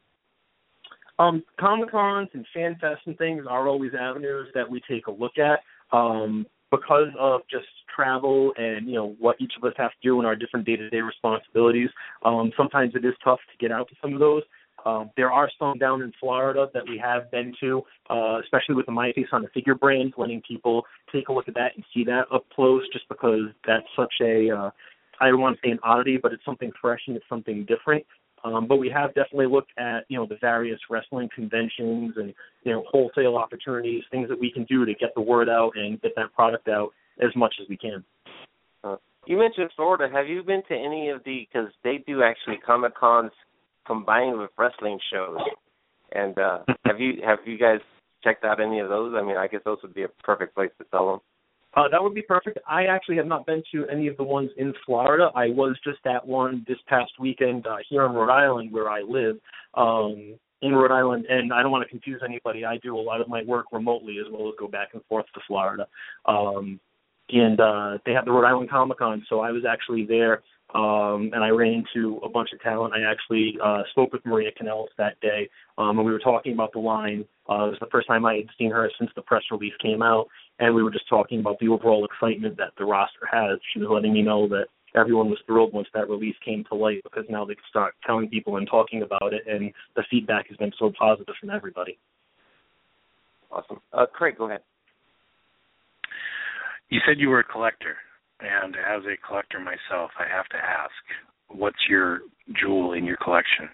Comic-Cons and Fan Fest and things are always avenues that we take a look at. Because of just travel and, what each of us have to do in our different day-to-day responsibilities, sometimes it is tough to get out to some of those. There are some down in Florida that we have been to, especially with the My Face on the Figure brand, letting people take a look at that and see that up close, just because that's such I don't want to say an oddity, but it's something fresh and it's something different. But we have definitely looked at, the various wrestling conventions and, wholesale opportunities, things that we can do to get the word out and get that product out as much as we can. You mentioned Florida. Have you been to any of because they do actually Comic-Cons combined with wrestling shows? And have you guys checked out any of those? I mean, I guess those would be a perfect place to sell them. That would be perfect. I actually have not been to any of the ones in Florida. I was just at one this past weekend here in Rhode Island, where I live, in Rhode Island. And I don't want to confuse anybody. I do a lot of my work remotely as well as go back and forth to Florida. And they have the Rhode Island Comic-Con, so I was actually there, and I ran into a bunch of talent. I actually spoke with Maria Kanellis that day, and we were talking about the line. It was the first time I had seen her since the press release came out. And we were just talking about the overall excitement that the roster has. She was letting me know that everyone was thrilled once that release came to light, because now they can start telling people and talking about it, and the feedback has been so positive from everybody. Awesome. Craig, go ahead. You said you were a collector, and as a collector myself, I have to ask, what's your jewel in your collection?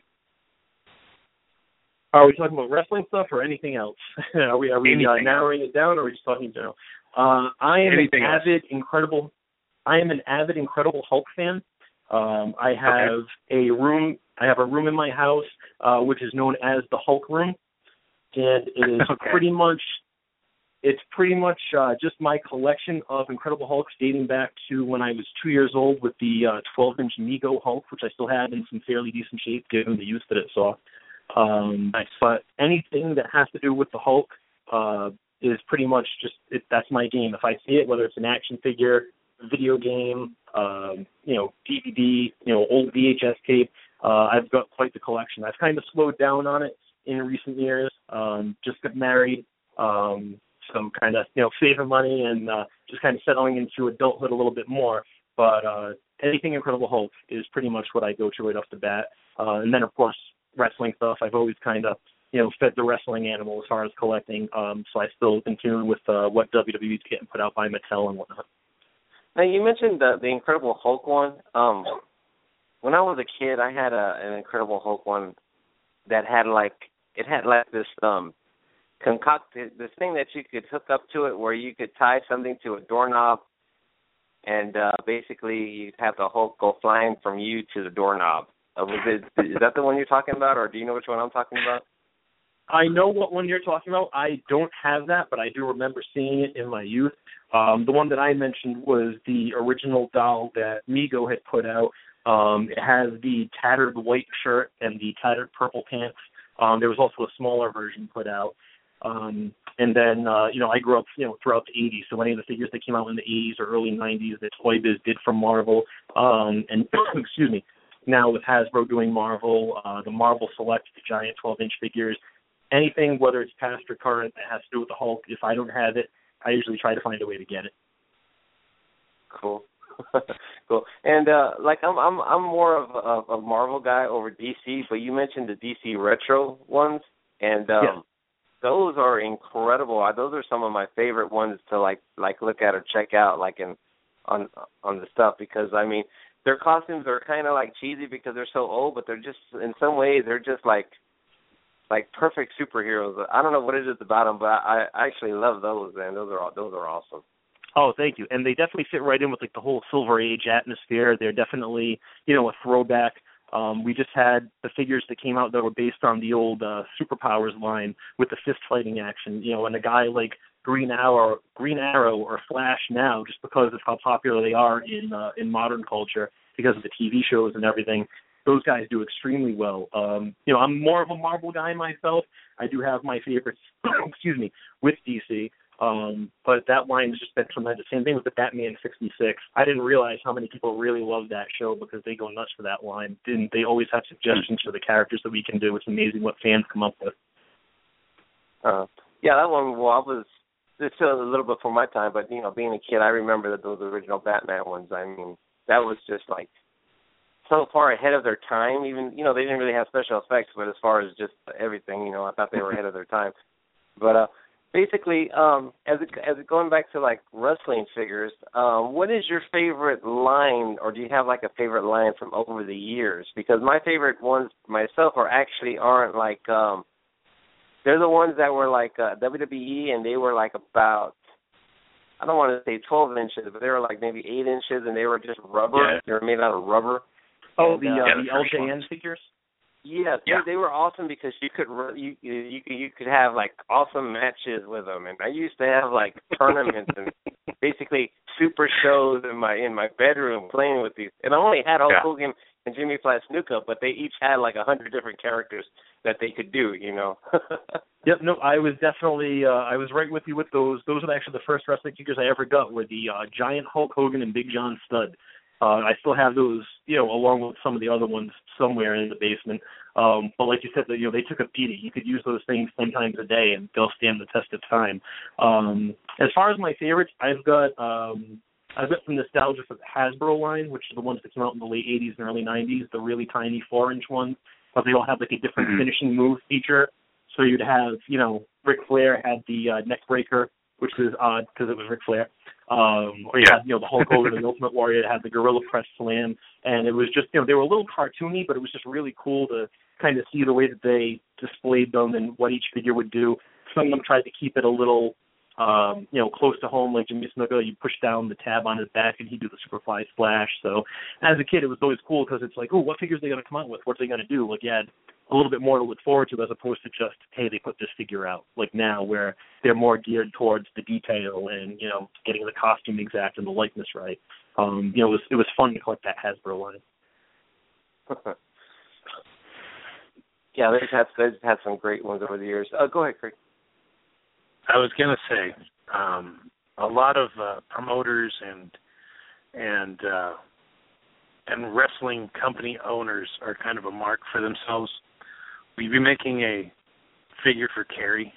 Are we talking about wrestling stuff or anything else? Are we narrowing it down, or are we just talking in general? I am an avid Incredible Hulk fan. I have a room in my house which is known as the Hulk Room, and it is pretty much just my collection of Incredible Hulks dating back to when I was 2 years old with the 12-inch Mego Hulk, which I still have in some fairly decent shape given the use that it saw. Nice. But anything that has to do with the Hulk is pretty much that's my game. If I see it, whether it's an action figure, video game, DVD, old VHS tape, I've got quite the collection. I've kind of slowed down on it in recent years. Just got married, so kind of saving money and just kind of settling into adulthood a little bit more. But anything Incredible Hulk is pretty much what I go to right off the bat. And then of course, wrestling stuff. I've always kind of, fed the wrestling animal as far as collecting. So I still in tune with what WWE's getting put out by Mattel and whatnot. Now, you mentioned the Incredible Hulk one. When I was a kid, I had an Incredible Hulk one that had this concocted, this thing that you could hook up to it where you could tie something to a doorknob, and basically you'd have the Hulk go flying from you to the doorknob. Is that the one you're talking about, or do you know which one I'm talking about? I know what one you're talking about. I don't have that, but I do remember seeing it in my youth. The one that I mentioned was the original doll that Mego had put out. It has the tattered white shirt and the tattered purple pants. There was also a smaller version put out. And then, I grew up, throughout the 80s, so any of the figures that came out in the 80s or early 90s that Toy Biz did from Marvel, and, excuse me, now with Hasbro doing Marvel, the Marvel Select, the giant 12-inch figures, anything, whether it's past or current, that has to do with the Hulk, if I don't have it, I usually try to find a way to get it. Cool. Cool. And I'm more of a Marvel guy over DC, but you mentioned the DC retro ones, and those are incredible. Those are some of my favorite ones to like look at or check out, on the stuff, because I mean their costumes are kind of like cheesy because they're so old, but they're just in some ways they're just like perfect superheroes. I don't know what it is about them, but I actually love those, man. Those are awesome. Oh, thank you. And they definitely fit right in with the whole Silver Age atmosphere. They're definitely, a throwback. We just had the figures that came out that were based on the old Superpowers line with the fist fighting action, and a guy like Green Arrow, or Flash now, just because of how popular they are in modern culture, because of the TV shows and everything. Those guys do extremely well. I'm more of a Marvel guy myself. I do have my favorites, with DC. But that line has just been tremendous. Same thing with the Batman 66. I didn't realize how many people really love that show because they go nuts for that line. They always have suggestions for the characters that we can do. It's amazing what fans come up with. Yeah, that one, it's still a little bit before my time, but, being a kid, I remember that those original Batman ones. I mean, that was just, so far ahead of their time. Even, they didn't really have special effects, but as far as just everything, I thought they were ahead of their time. But basically, as it going back to, wrestling figures, what is your favorite line, or do you have, a favorite line from over the years? Because my favorite ones myself aren't they're the ones that were WWE, and they were about, I don't want to say 12 inches, but they were maybe 8 inches, and they were just rubber. Yeah. They were made out of rubber. Oh, the LJN figures? Yes, yeah. They were awesome because you could have awesome matches with them, and I used to have tournaments and basically super shows in my bedroom playing with these. And I only had Hulk Hogan and Jimmy Flat Snuka, but they each had 100 different characters that they could do. Yep. No, I was definitely I was right with you with those. Those were actually the first wrestling figures I ever got. Were the giant Hulk Hogan and Big John Studd. I still have those, along with some of the other ones somewhere in the basement. But like you said, they took a beating. You could use those things 10 times a day, and they'll stand the test of time. As far as my favorites, I've got some nostalgia for the Hasbro line, which are the ones that came out in the late 80s and early 90s, the really tiny 4-inch ones. But they all have a different finishing move feature. So you'd have, Ric Flair had the neck breaker, which was odd because it was Ric Flair. Or you had, the Hulk Hogan, the Ultimate Warrior, that had the Gorilla Press Slam. And it was just, they were a little cartoony, but it was just really cool to kind of see the way that they displayed them and what each figure would do. Some of them tried to keep it a little, close to home, like Jimmy Snuka. You push down the tab on his back and he'd do the Superfly Splash. So as a kid, it was always cool because it's what figures are they going to come out with? What are they going to do? You had a little bit more to look forward to as opposed to just, hey, they put this figure out. Now where they're more geared towards the detail and, getting the costume exact and the likeness right. It was fun to collect that Hasbro line. Yeah, they've had some great ones over the years. Go ahead, Craig. I was going to say, a lot of promoters and wrestling company owners are kind of a mark for themselves. Will you be making a figure for Kerry?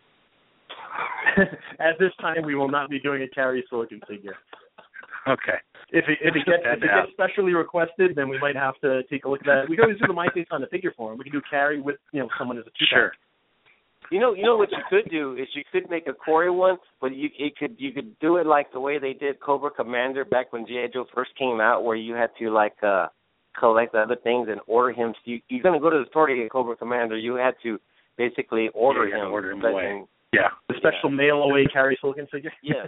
At this time, we will not be doing a Kerry Silicon figure. Okay. If it gets specially requested, then we might have to take a look at that. We can always do the My Face on the figure form. We can do Kerry with someone as a two-pack. Sure. You know what you could do is you could make a Corey one, but you could do it like the way they did Cobra Commander back when G.I. Joe first came out, where you had to collect the other things and order him. So you're going to go to the store to get Cobra Commander. You had to basically order him. Order him away. Yeah. The special mail away Kerry Silicon figure. Yes.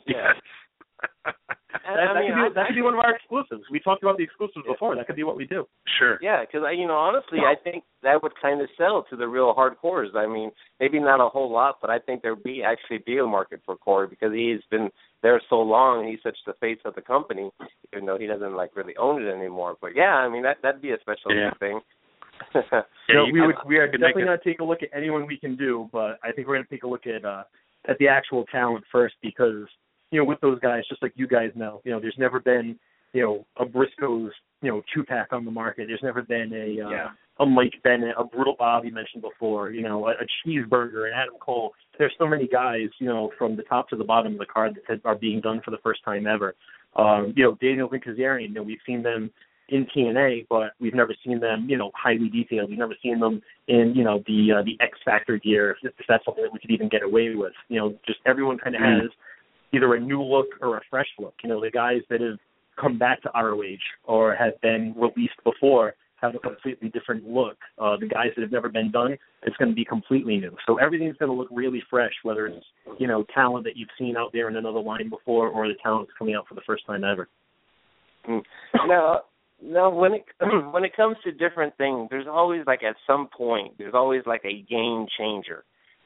That could be one of our exclusives. We talked about the exclusives before. That could be what we do. Sure. Yeah, because honestly, I think that would kind of sell to the real hardcores. I mean, maybe not a whole lot, but I think there'd be a market for Corey because he's been there so long and he's such the face of the company, even though he doesn't really own it anymore. But yeah, I mean that'd be a special thing. We are definitely going to take a look at anyone we can do, but I think we're going to take a look at the actual talent first because. With those guys, just like you guys know, there's never been, a Briscoe's, 2-pack on the market. There's never been a Mike Bennett, a Brutal Bob you mentioned before, a Cheeseburger, an Adam Cole. There's so many guys, from the top to the bottom of the card that are being done for the first time ever. Daniels and Kazarian, we've seen them in TNA, but we've never seen them, highly detailed. We've never seen them in, the X Factor gear, if that's something that we could even get away with. Just everyone kind of has either a new look or a fresh look. The guys that have come back to ROH or have been released before have a completely different look. The guys that have never been done, it's going to be completely new. So everything's going to look really fresh, whether it's, talent that you've seen out there in another line before or the talent that's coming out for the first time ever. Now when it comes to different things, there's always at some point, there's always a game changer.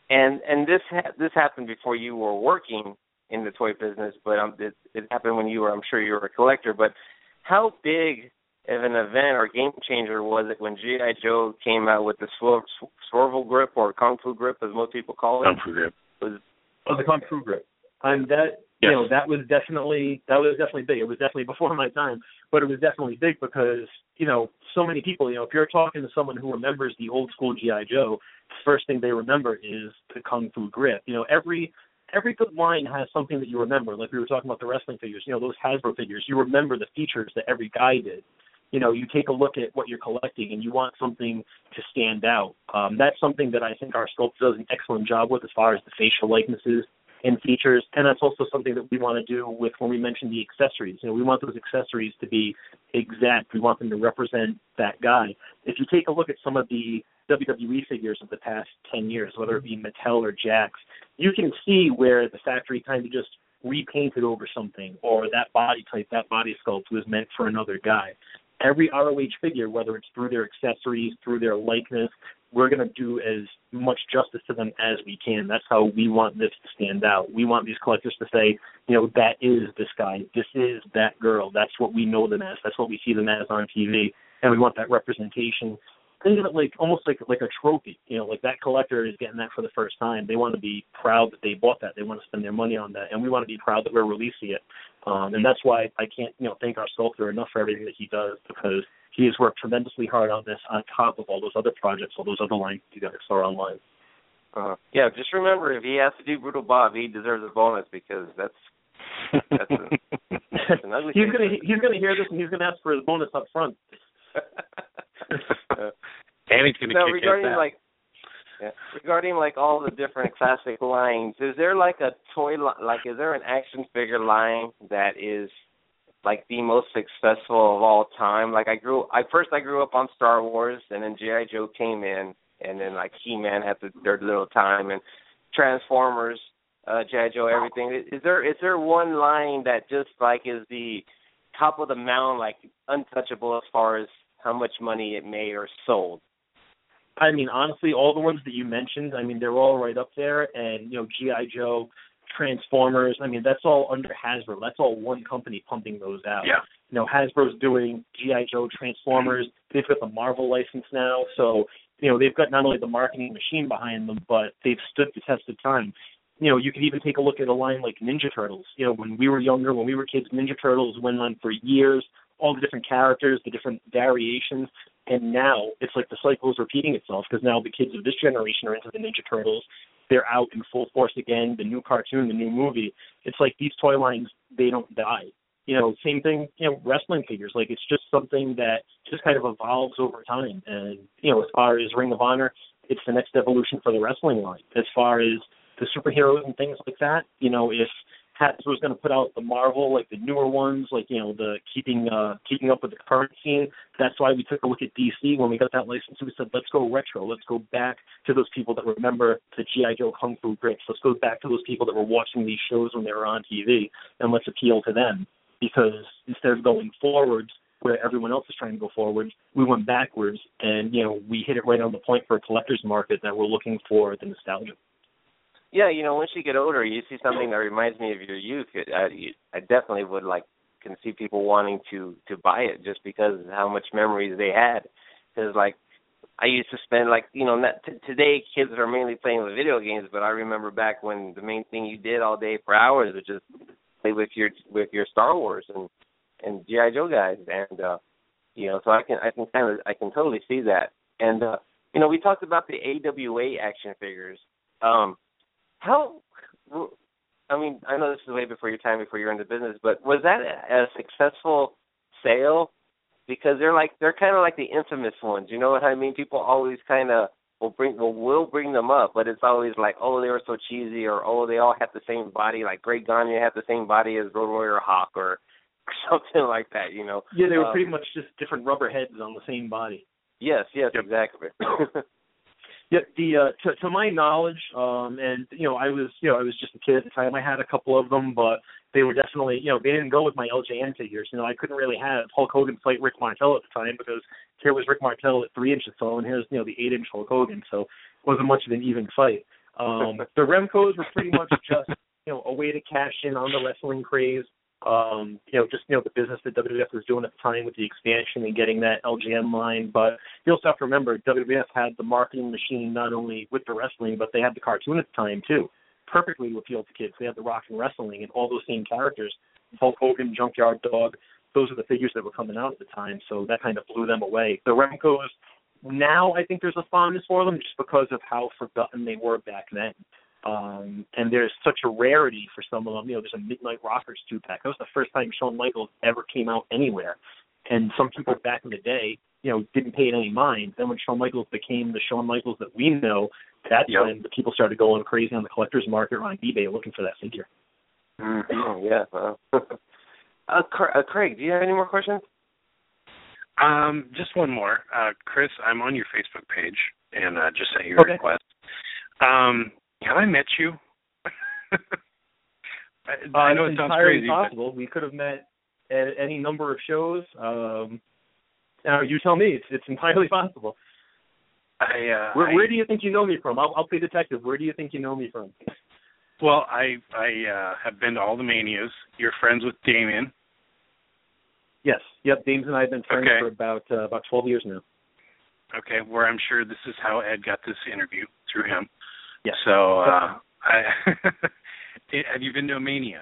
And this happened before you were working in the toy business, but it happened when you were, I'm sure you were a collector. But how big of an event or game changer was it when G.I. Joe came out with the swivel grip or Kung Fu grip, as most people call it? Kung Fu grip. The Kung Fu grip. And that, yes. That was definitely big. It was definitely before my time, but it was definitely big because, so many people, if you're talking to someone who remembers the old school G.I. Joe, the first thing they remember is the Kung Fu grip. Every good line has something that you remember. Like we were talking about the wrestling figures, those Hasbro figures. You remember the features that every guy did. You take a look at what you're collecting and you want something to stand out. That's something that I think our sculpt does an excellent job with as far as the facial likenesses and features. And that's also something that we want to do with when we mention the accessories. We want those accessories to be exact. We want them to represent that guy. If you take a look at some of the WWE figures of the past 10 years, whether it be Mattel or Jakks, you can see where the factory kind of just repainted over something, or that body type, that body sculpt was meant for another guy. Every ROH figure, whether it's through their accessories, through their likeness, we're going to do as much justice to them as we can. That's how we want this to stand out. We want these collectors to say, that is this guy. This is that girl. That's what we know them as. That's what we see them as on TV. And we want that representation. Think of it almost like a trophy. Like that collector is getting that for the first time. They want to be proud that they bought that. They want to spend their money on that. And we want to be proud that we're releasing it. And that's why I can't, thank our sculptor enough for everything that he does, because he has worked tremendously hard on this on top of all those other projects, all those other lines you guys saw online. Yeah, just remember, if he has to do Brutal Bob, he deserves a bonus, because that's an ugly he's gonna hear this and he's gonna ask for his bonus up front. And he's gonna kick that. Regarding all the different classic lines, is there a toy is there an action figure line that is the most successful of all time? I grew up on Star Wars, and then G.I. Joe came in, and then He-Man had their little time, and Transformers, G.I. Joe, everything. Is there one line that just is the top of the mound, untouchable as far as how much money it made or sold? I mean, honestly, all the ones that you mentioned, they're all right up there. And, G.I. Joe, Transformers, that's all under Hasbro. That's all one company pumping those out. Yeah. Hasbro's doing G.I. Joe, Transformers. They've got the Marvel license now. So, they've got not only the marketing machine behind them, but they've stood the test of time. You can even take a look at a line like Ninja Turtles. When we were younger, when we were kids, Ninja Turtles went on for years, all the different characters, the different variations. And now it's the cycle is repeating itself, because now the kids of this generation are into the Ninja Turtles. They're out in full force again, the new cartoon, the new movie. It's these toy lines, they don't die. Same thing, wrestling figures. It's just something that just kind of evolves over time. And, as far as Ring of Honor, it's the next evolution for the wrestling line. As far as the superheroes and things like that, if Hasbro was going to put out the Marvel, the newer ones, the keeping up with the current scene. That's why we took a look at DC when we got that license. We said, let's go retro. Let's go back to those people that remember the G.I. Joe Kung Fu grips. Let's go back to those people that were watching these shows when they were on TV, and let's appeal to them. Because instead of going forwards where everyone else is trying to go forward, we went backwards, and we hit it right on the point for a collector's market that we're looking for the nostalgia. Yeah, once you get older, you see something that reminds me of your youth. I definitely can see people wanting to buy it just because of how much memories they had. Because, I used to spend, today kids are mainly playing with video games, but I remember back when the main thing you did all day for hours was just play with your Star Wars and G.I. Joe guys. And, so I can totally see that. And, we talked about the AWA action figures. I know this is way before your time, before you're in the business, but was that a successful sale? Because they're kind of like the infamous ones. You know what I mean? People always kind of will bring them up, but it's always oh, they were so cheesy, or oh, they all had the same body. Great Gagne had the same body as Road Warrior Hawk, or something like that. Yeah, they were pretty much just different rubber heads on the same body. Yes, exactly. Yeah, to my knowledge, and I was just a kid at the time. I had a couple of them, but they were definitely, they didn't go with my LJN figures. I couldn't really have Hulk Hogan fight Rick Martel at the time, because here was Rick Martel at 3 inches tall, and here's the 8-inch Hulk Hogan, so it wasn't much of an even fight. The Remcos were pretty much just, a way to cash in on the wrestling craze. The business that WWF was doing at the time with the expansion and getting that LJN line. But you also have to remember, WWF had the marketing machine not only with the wrestling, but they had the cartoon at the time, too. Perfectly to appeal to kids. They had the rock and wrestling and all those same characters. Hulk Hogan, Junkyard Dog, those are the figures that were coming out at the time, so that kind of blew them away. The Remcos, now I think there's a fondness for them just because of how forgotten they were back then. And there's such a rarity for some of them. There's a Midnight Rockers 2-pack. That was the first time Shawn Michaels ever came out anywhere. And some people back in the day, didn't pay it any mind. Then when Shawn Michaels became the Shawn Michaels that we know, that's when the people started going crazy on the collector's market or on eBay looking for that figure. Mm-hmm. Yeah. Craig, do you have any more questions? Just one more. Chris, I'm on your Facebook page and just sent you a request. Have I met you? I know it sounds crazy. Possible. We could have met at any number of shows. Now you tell me. It's entirely possible. Where do you think you know me from? I'll play detective. Where do you think you know me from? Well, I have been to all the Manias. You're friends with Damien. Yes. Yep. Dames and I have been friends for about 12 years now. Okay. Where I'm sure this is how Ed got this interview, through him. Yes. So, have you been to a Mania?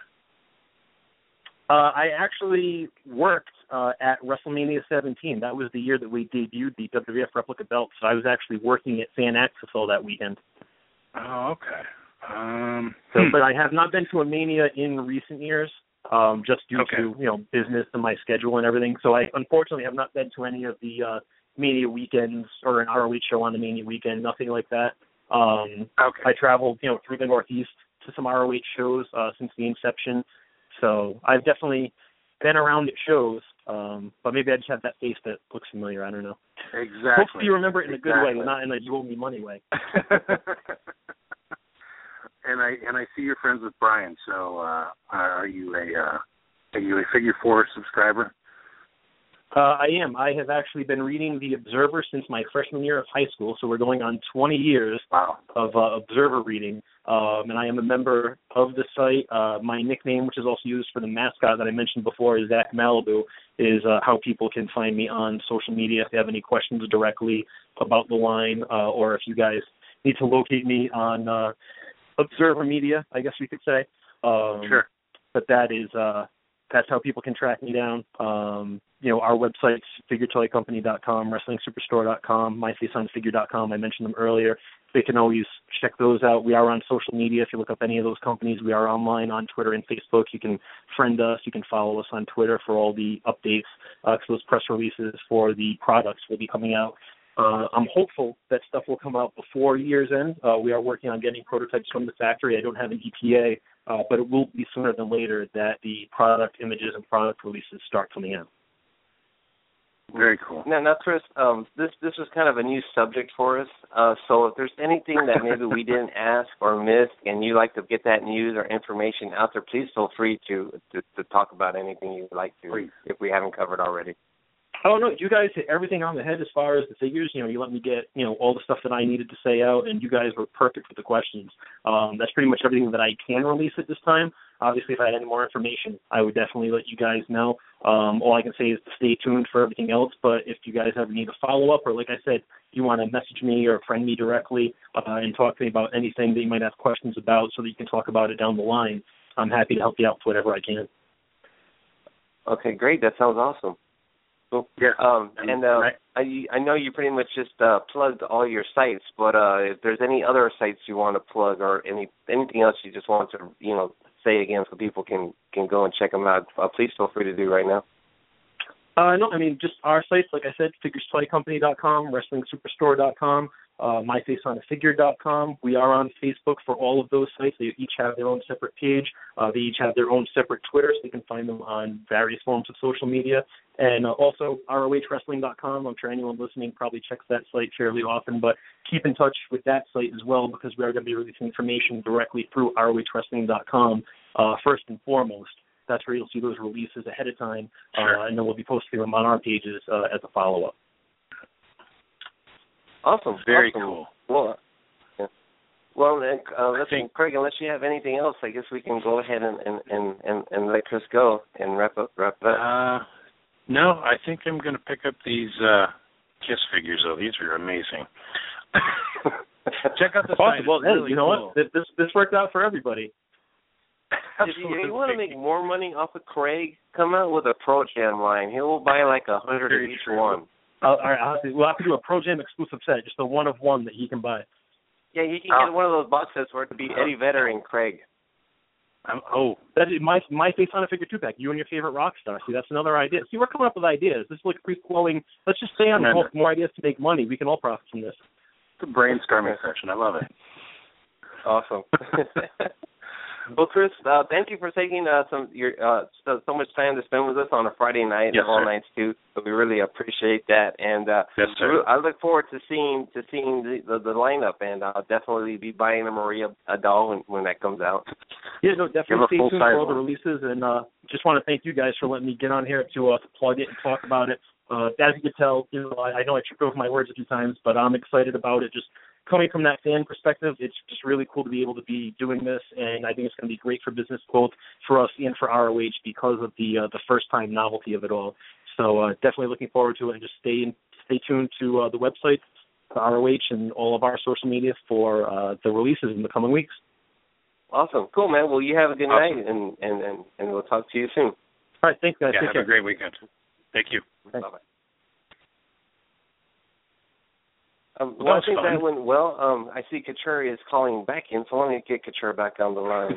I actually worked at WrestleMania 17. That was the year that we debuted the WWF replica belt. So I was actually working at Fan Axel that weekend. Oh, okay. But I have not been to a Mania in recent years, just due to business and my schedule and everything. So I unfortunately have not been to any of the Mania weekends or an ROH show on the Mania weekend. Nothing like that. I traveled through the Northeast to some ROH shows since the inception. So I've definitely been around at shows, but maybe I just have that face that looks familiar. I don't know. Exactly. Hopefully you remember it in a good way, not in a you owe me money way. And I see you're friends with Brian. So are you a Figure 4 subscriber? I am. I have actually been reading The Observer since my freshman year of high school, so we're going on 20 years of Observer reading. And I am a member of the site. My nickname, which is also used for the mascot that I mentioned before, is Zach Malibu, is how people can find me on social media if they have any questions directly about the line, or if you guys need to locate me on Observer Media, I guess we could say. Sure. But that's how people can track me down. Our websites, FigureToyCompany.com, WrestlingSuperstore.com, MyFaceOnFigure.com. I mentioned them earlier. They can always check those out. We are on social media. If you look up any of those companies, we are online on Twitter and Facebook. You can friend us. You can follow us on Twitter for all the updates, because those press releases for the products will be coming out. I'm hopeful that stuff will come out before year's end. We are working on getting prototypes from the factory. I don't have an ETA, but it will be sooner than later that the product images and product releases start coming out. Very cool. Now, Chris, this was kind of a new subject for us. So if there's anything that maybe we didn't ask or missed, and you like to get that news or information out there, please feel free to talk about anything you'd like to, if we haven't covered already. I don't know. You guys hit everything on the head as far as the figures. You let me get, all the stuff that I needed to say out, and you guys were perfect with the questions. That's pretty much everything that I can release at this time. Obviously, if I had any more information, I would definitely let you guys know. All I can say is to stay tuned for everything else, but if you guys ever need a follow-up, or like I said, you want to message me or friend me directly and talk to me about anything that you might have questions about so that you can talk about it down the line, I'm happy to help you out with whatever I can. Okay, great. That sounds awesome. Cool. Yeah. I know you pretty much just plugged all your sites, but if there's any other sites you want to plug or anything else you just want to, say again so people can go and check them out, please feel free to do right now. No, just our sites, like I said, FigureToyCompany.com, WrestlingSuperstore.com, MyFaceOnFigure.com. We are on Facebook for all of those sites. They each have their own separate page. They each have their own separate Twitter, so you can find them on various forms of social media. And also ROHWrestling.com. I'm sure anyone listening probably checks that site fairly often, but keep in touch with that site as well, because we are going to be releasing information directly through ROHWrestling.com first and foremost. That's where you'll see those releases ahead of time, and then we'll be posting them on our pages as a follow-up. Awesome. Very awesome. cool. Well, yeah. Well, Craig, unless you have anything else, I guess we can go ahead and let Chris go and wrap up. No, I think I'm going to pick up these Kiss figures, though. These are amazing. Check out the site. Well, really you know cool. what? This worked out for everybody. If you want to make more money off of Craig, come out with a Pro Jam line. He will buy like 100 of each one. All right, we'll have to do a Pro Jam exclusive set, just a one of one that he can buy. Yeah, you can get one of those box sets where it would be Eddie Vedder and Craig. That is my face on a figure 2-pack. You and your favorite rock star. See, that's another idea. See, we're coming up with ideas. This is like free flowing. Let's just stay on the hook. More ideas to make money. We can all profit from this. It's a brainstorming session. I love it. Awesome. Well, Chris, thank you for taking so much time to spend with us on a Friday night and all nights too. So we really appreciate that, and yes, sir. I look forward to seeing the lineup, and I'll definitely be buying a Maria doll when that comes out. Yeah, no, definitely stay tuned for all the releases, and just want to thank you guys for letting me get on here to plug it and talk about it. As you can tell, I know I tripped over my words a few times, but I'm excited about it. Just coming from that fan perspective, it's just really cool to be able to be doing this, and I think it's going to be great for business, both for us and for ROH, because of the first-time novelty of it all. So definitely looking forward to it, and just stay tuned to the website, the ROH, and all of our social media for the releases in the coming weeks. Awesome. Cool, man. Well, you have a good night, and we'll talk to you soon. All right. Thanks, guys. Yeah, have a great weekend. Thank you. Thanks. Bye-bye. One thing that went well, I see Couture is calling back in, so let me get Couture back on the line.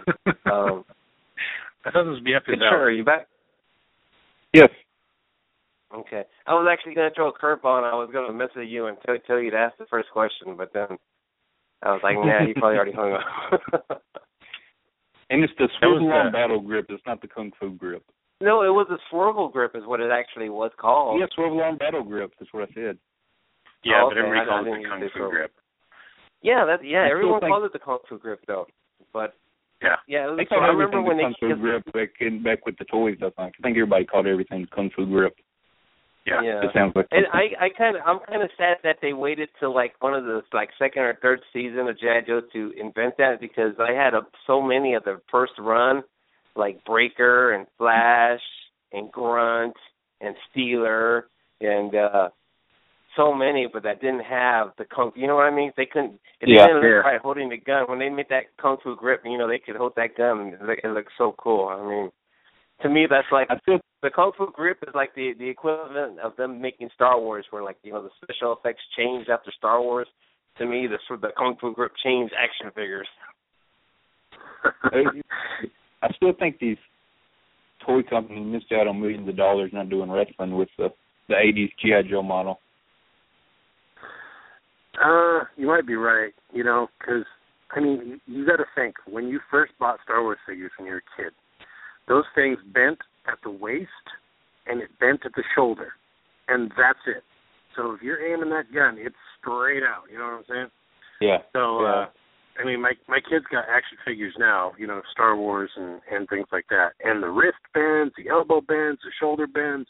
I thought this would be up his Couture, are you back? Yes. Okay. I was actually going to throw a curveball, and I was going to message you and tell you to ask the first question, but then I was like, nah, you probably already hung up. And it's the Swivel-On Battle Grip. It's not the Kung Fu Grip. No, it was a Swivel Grip is what it actually was called. Yeah, Swivel-On Battle Grip. That's what I said. Yeah, but everybody calls it the Kung Fu Grip. Yeah, everyone calls it the Kung Fu Grip, though. But yeah, I remember when Kung Fu Grip back with the toys. I think everybody called everything Kung Fu Grip. Yeah. It sounds like. And I'm kind of sad that they waited till like one of the second or third season of G.I. Joe to invent that, because I had so many of the first run, like Breaker and Flash and Grunt and Steeler and so many, but that didn't have the Kung Fu. You know what I mean? They couldn't. It didn't look right holding the gun. When they made that Kung Fu Grip, they could hold that gun. It looked so cool. I mean, to me, that's like the Kung Fu Grip is like the equivalent of them making Star Wars, where the special effects changed after Star Wars. To me, the Kung Fu Grip changed action figures. I still think these toy companies missed out on millions of dollars not doing wrestling with the 80s G.I. Joe model. You might be right, because, you got to think, when you first bought Star Wars figures when you were a kid, those things bent at the waist and it bent at the shoulder, and that's it. So if you're aiming that gun, it's straight out, you know what I'm saying? Yeah. So, my kids got action figures now, Star Wars and things like that, and the wrist bends, the elbow bends, the shoulder bends.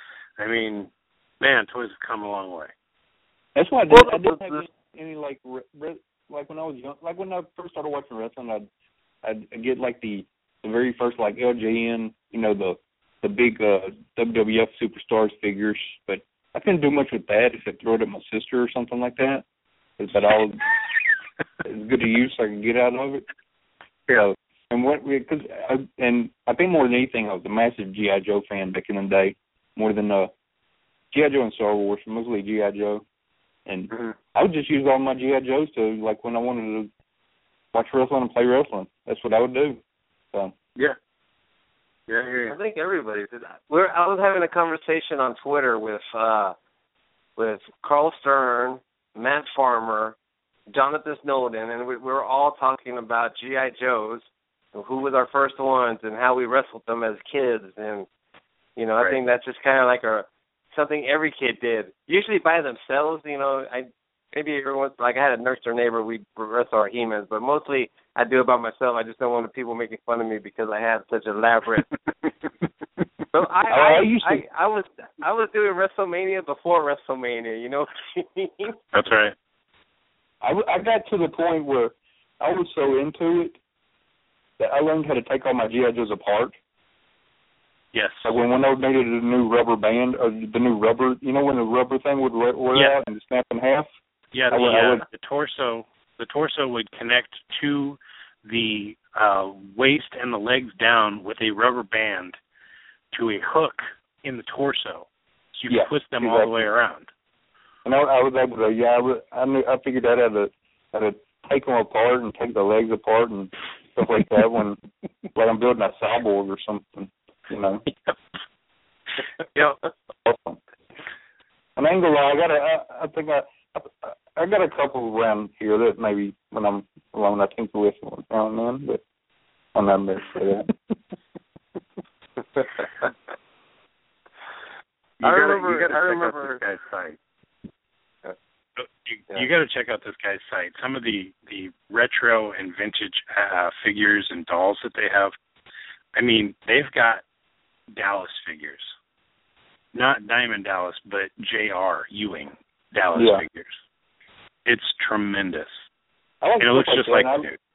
Man, toys have come a long way. That's why I didn't have any like when I was young, like when I first started watching wrestling, I'd get like the very first like LJN, the big WWF Superstars figures, but I couldn't do much with that except throw it at my sister or something like that. Is that all as good a use I can get out of it? Yeah. And I think more than anything, I was a massive G.I. Joe fan back in the day, more than G.I. Joe and Star Wars, mostly G.I. Joe. And I would just use all my G.I. Joes to, like, when I wanted to watch wrestling and play wrestling. That's what I would do. So. Yeah. I think everybody did that. I was having a conversation on Twitter with Carl Stern, Matt Farmer, Jonathan Snowden, and we were all talking about G.I. Joes, who was our first ones, and how we wrestled them as kids. And, I think that's just kind of like something every kid did, usually by themselves. Maybe everyone, like I had a nurse or neighbor, we'd wrestle our He-Mans, but mostly I do it by myself. I just don't want people making fun of me because I have such elaborate. So I was doing WrestleMania before WrestleMania. You know what I mean? That's right. I got to the point where I was so into it that I learned how to take all my G.I. Joes apart. Yes. Like when they needed a new rubber band, or the new rubber, you know, when the rubber thing would wear out and snap in half? Yeah, the torso would connect to the waist and the legs down with a rubber band to a hook in the torso. So you could twist them all the way around. And I was able to, I figured out how to take them apart and take the legs apart and stuff like that when like I'm building a cyborg or something, you know. Yep. Awesome. And I ain't gonna lie, I think I got a couple around here that maybe when I'm alone I think with now and then, but I'm not there for that. I remember this guy's site. You got to check out this guy's site. Some of the retro and vintage figures and dolls that they have. I mean, they've got Dallas figures, not Diamond Dallas, but J.R. Ewing Dallas figures. It's tremendous. And it looks just like the dude.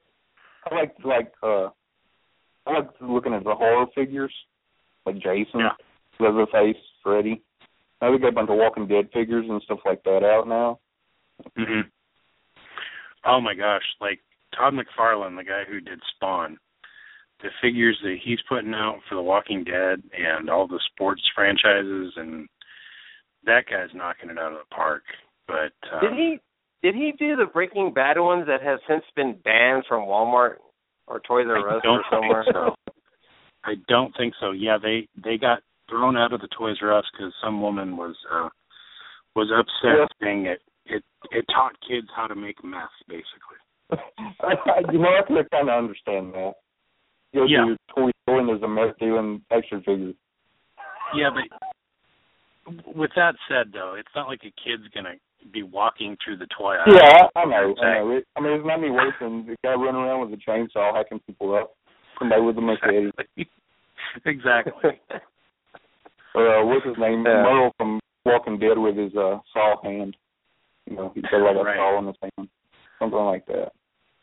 I like looking at the horror figures, like Jason, Leatherface, Freddy. Now we got a bunch of Walking Dead figures and stuff like that out now. Mhm. Oh my gosh! Like Todd McFarlane, the guy who did Spawn, the figures that he's putting out for The Walking Dead and all the sports franchises, and that guy's knocking it out of the park. But did he do the Breaking Bad ones that have since been banned from Walmart or Toys R Us or somewhere? I don't think so. Yeah, they got thrown out of the Toys R Us because some woman was upset saying it taught kids how to make meth, basically. I can kind of understand that. You go to your toy store and there's a meth dealing action figure. Yeah, but with that said, though, it's not like a kid's gonna be walking through the toy aisle. Yeah, I know. It's not any worse than the guy running around with a chainsaw hacking people up. Somebody with a machete. Exactly. What's his name? Merle from Walking Dead with his saw hand. You know, he's got like a saw in his hand. Something like that.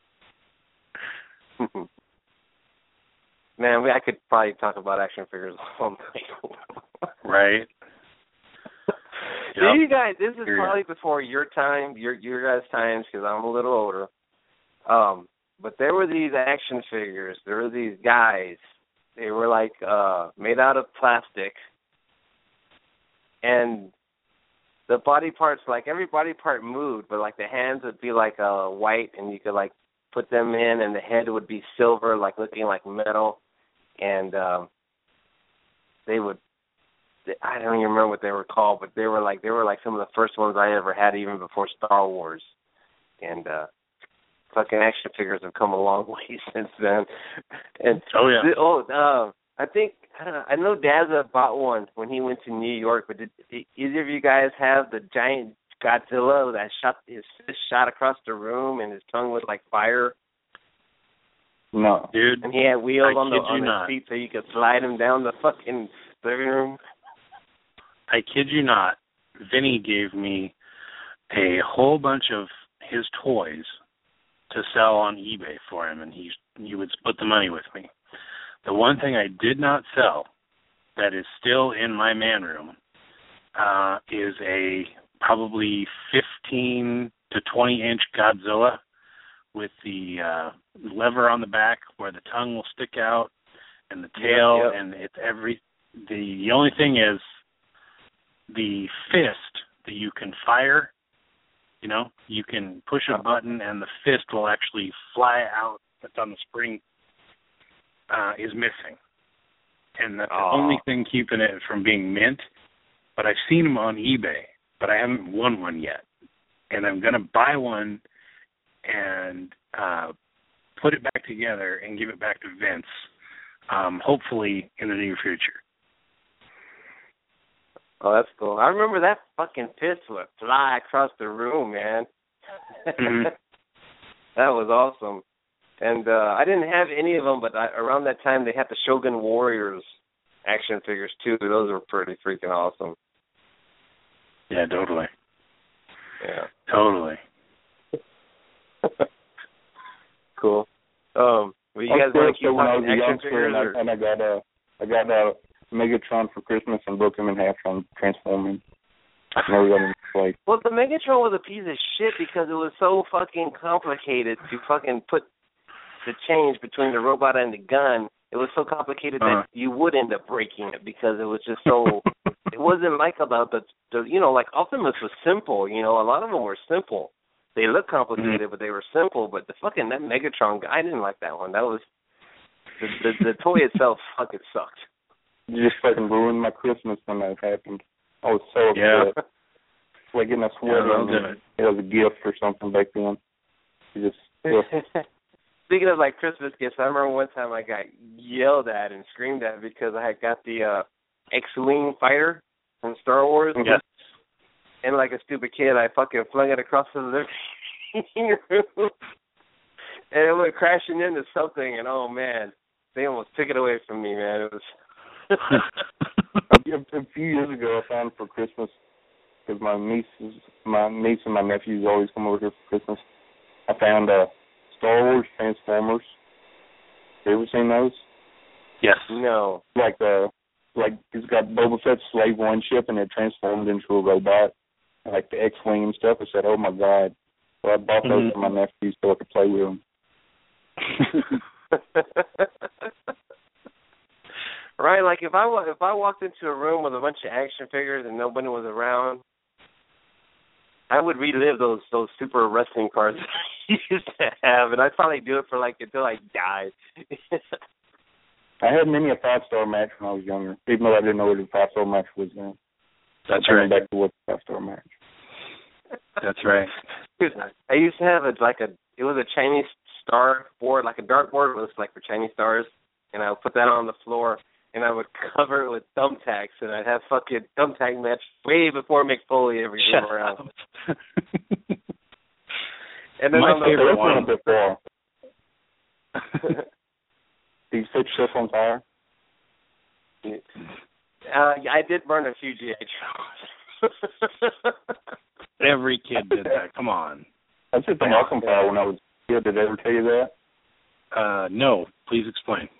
Man, I could probably talk about action figures all night. Right. So you guys, this is probably before your time, your guys' times, because I'm a little older. But there were these action figures. There were these guys. They were like made out of plastic, and the body parts, like every body part moved, but like the hands would be like white, and you could like put them in, and the head would be silver, like looking like metal, and they would. I don't even remember what they were called, but they were like some of the first ones I ever had, even before Star Wars. And fucking action figures have come a long way since then. And I know Dazza bought one when he went to New York. But did either of you guys have the giant Godzilla that his fist shot across the room and his tongue was like fire? No, dude. And he had wheels on the seat so you could slide him down the fucking living room. I kid you not, Vinny gave me a whole bunch of his toys to sell on eBay for him, and he would split the money with me. The one thing I did not sell that is still in my man room is a probably 15 to 20-inch Godzilla with the lever on the back where the tongue will stick out and the tail, and it's the only thing is, the fist that you can fire, you know, you can push a button and the fist will actually fly out. That's on the spring, is missing. And that's the only thing keeping it from being mint. But I've seen them on eBay, but I haven't won one yet. And I'm going to buy one and put it back together and give it back to Vince, hopefully in the near future. Oh, that's cool. I remember that fucking fist would fly across the room, man. Mm-hmm. That was awesome. And I didn't have any of them, but around that time they had the Shogun Warriors action figures too. Those were pretty freaking awesome. Yeah, totally. Yeah. Totally. cool. Well, you guys want to keep talking action figures? And I got a Megatron for Christmas and broke him in half trying to transform him. Never got him play. Well, the Megatron was a piece of shit because it was so fucking complicated to fucking put the change between the robot and the gun. It was so complicated that you would end up breaking it because it was just so. It wasn't like about the like Optimus was simple. A lot of them were simple. They looked complicated, but they were simple. But that Megatron, I didn't like that one. That was the toy itself. Fucking sucked. You just fucking ruined my Christmas when that happened. I was so upset. It's like getting a sweater. It was a gift or something back then. You just. Speaking of like Christmas gifts, I remember one time I got yelled at and screamed at because I had got the X-Wing fighter from Star Wars. Yes. And like a stupid kid, I fucking flung it across the living room. And it went crashing into something, and oh man, they almost took it away from me, man. It was. A few years ago, I found for Christmas, because my niece and my nephews always come over here for Christmas. I found Star Wars Transformers. You ever seen those? Yes. No. Like it's got Boba Fett's Slave One ship, and it transformed into a robot, like the X-Wing and stuff. I said, "Oh my God!" So I bought those for my nephews so I could play with them. Right, like if I walked into a room with a bunch of action figures and nobody was around, I would relive those super wrestling cards I used to have, and I'd probably do it for until I died. I had many a 5-star match when I was younger, even though I didn't know what a 5-star match was then. That's right. Back to what a 5-star match. That's right. I used to have it was a Chinese star board, like a dartboard, it was like for Chinese stars, and I would put that on the floor. And I would cover it with thumbtacks, and I'd have fucking thumbtack match way before Mick Foley ever came around. And then my favorite one before. Do you set shit on fire? I did burn a few GH. Every kid did that. Come on. I set them off on fire when I was a kid. Did I ever tell you that? No. Please explain.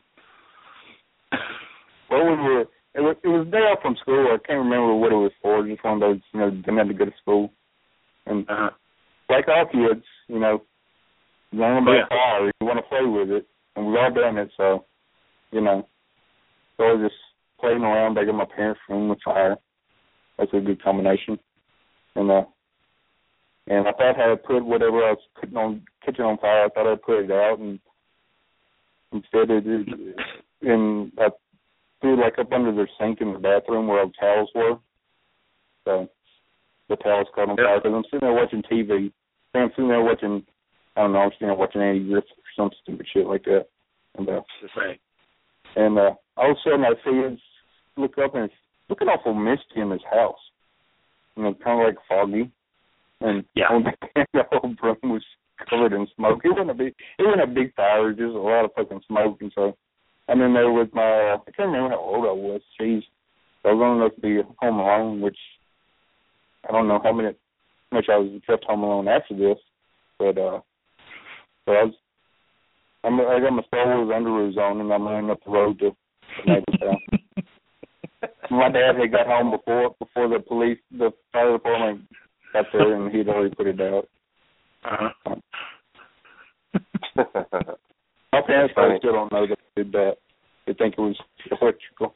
Well, it was day off from school. I can't remember what it was for. Just one of those, didn't have to go to school. And like all kids, you want to be a fire, you want to play with it. And we've all done it, so, so I was just playing around back in my parents' room with fire. That's a good combination. And I thought I had put whatever I was putting on kitchen on fire, I thought I'd put it out, and instead I threw it up under their sink in the bathroom where all the towels were. So the towels caught on fire because I'm sitting there watching TV. I'm sitting there watching, I'm sitting there watching Andy Griffith or some stupid shit like that. And right. And all of a sudden I see it look up and it's looking awful misty in his house. Kind of like foggy. And the whole room was covered in smoke. It wasn't a big fire, just a lot of fucking smoke. And so I'm in there with I can't remember how old I was. Jeez. I was old enough to be home alone, which I don't know how much I was kept home alone after this. But I got my Star Wars underoos on, and I'm running up the road to the neighbor's house. My dad had got home before the fire department got there, and he'd already put it out. My parents probably still don't know that I did that. They think it was electrical.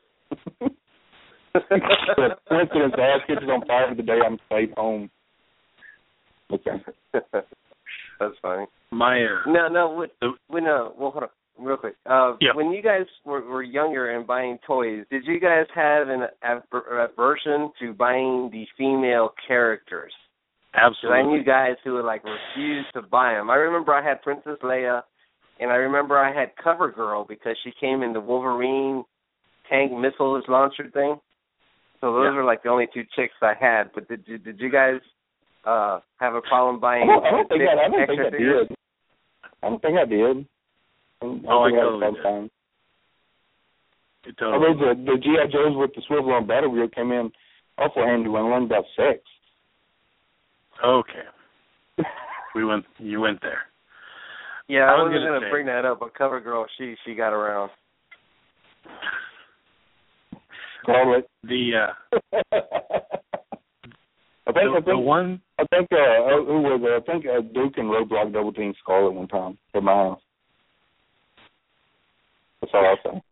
But coincidence, the house catches on fire the day I'm stayed home. Okay. That's funny. Well, hold on, real quick. When you guys were younger and buying toys, did you guys have an aversion to buying the female characters? Absolutely. I knew guys who would refuse to buy them. I remember I had Princess Leia, and I remember I had CoverGirl because she came in the Wolverine tank missiles launcher thing. So those were the only two chicks I had. But did you guys have a problem buying? I don't think I did. I don't think I did. I totally did. I mean, the G.I. Joes with the swivel on battle wheel came in awful handy when I learned about sex. Okay. You went there. Yeah, I wasn't going to bring that up, but CoverGirl, she got around. Scarlet. I think Duke and Roadblock double teamed Scarlet one time at my house. That's all I'll say.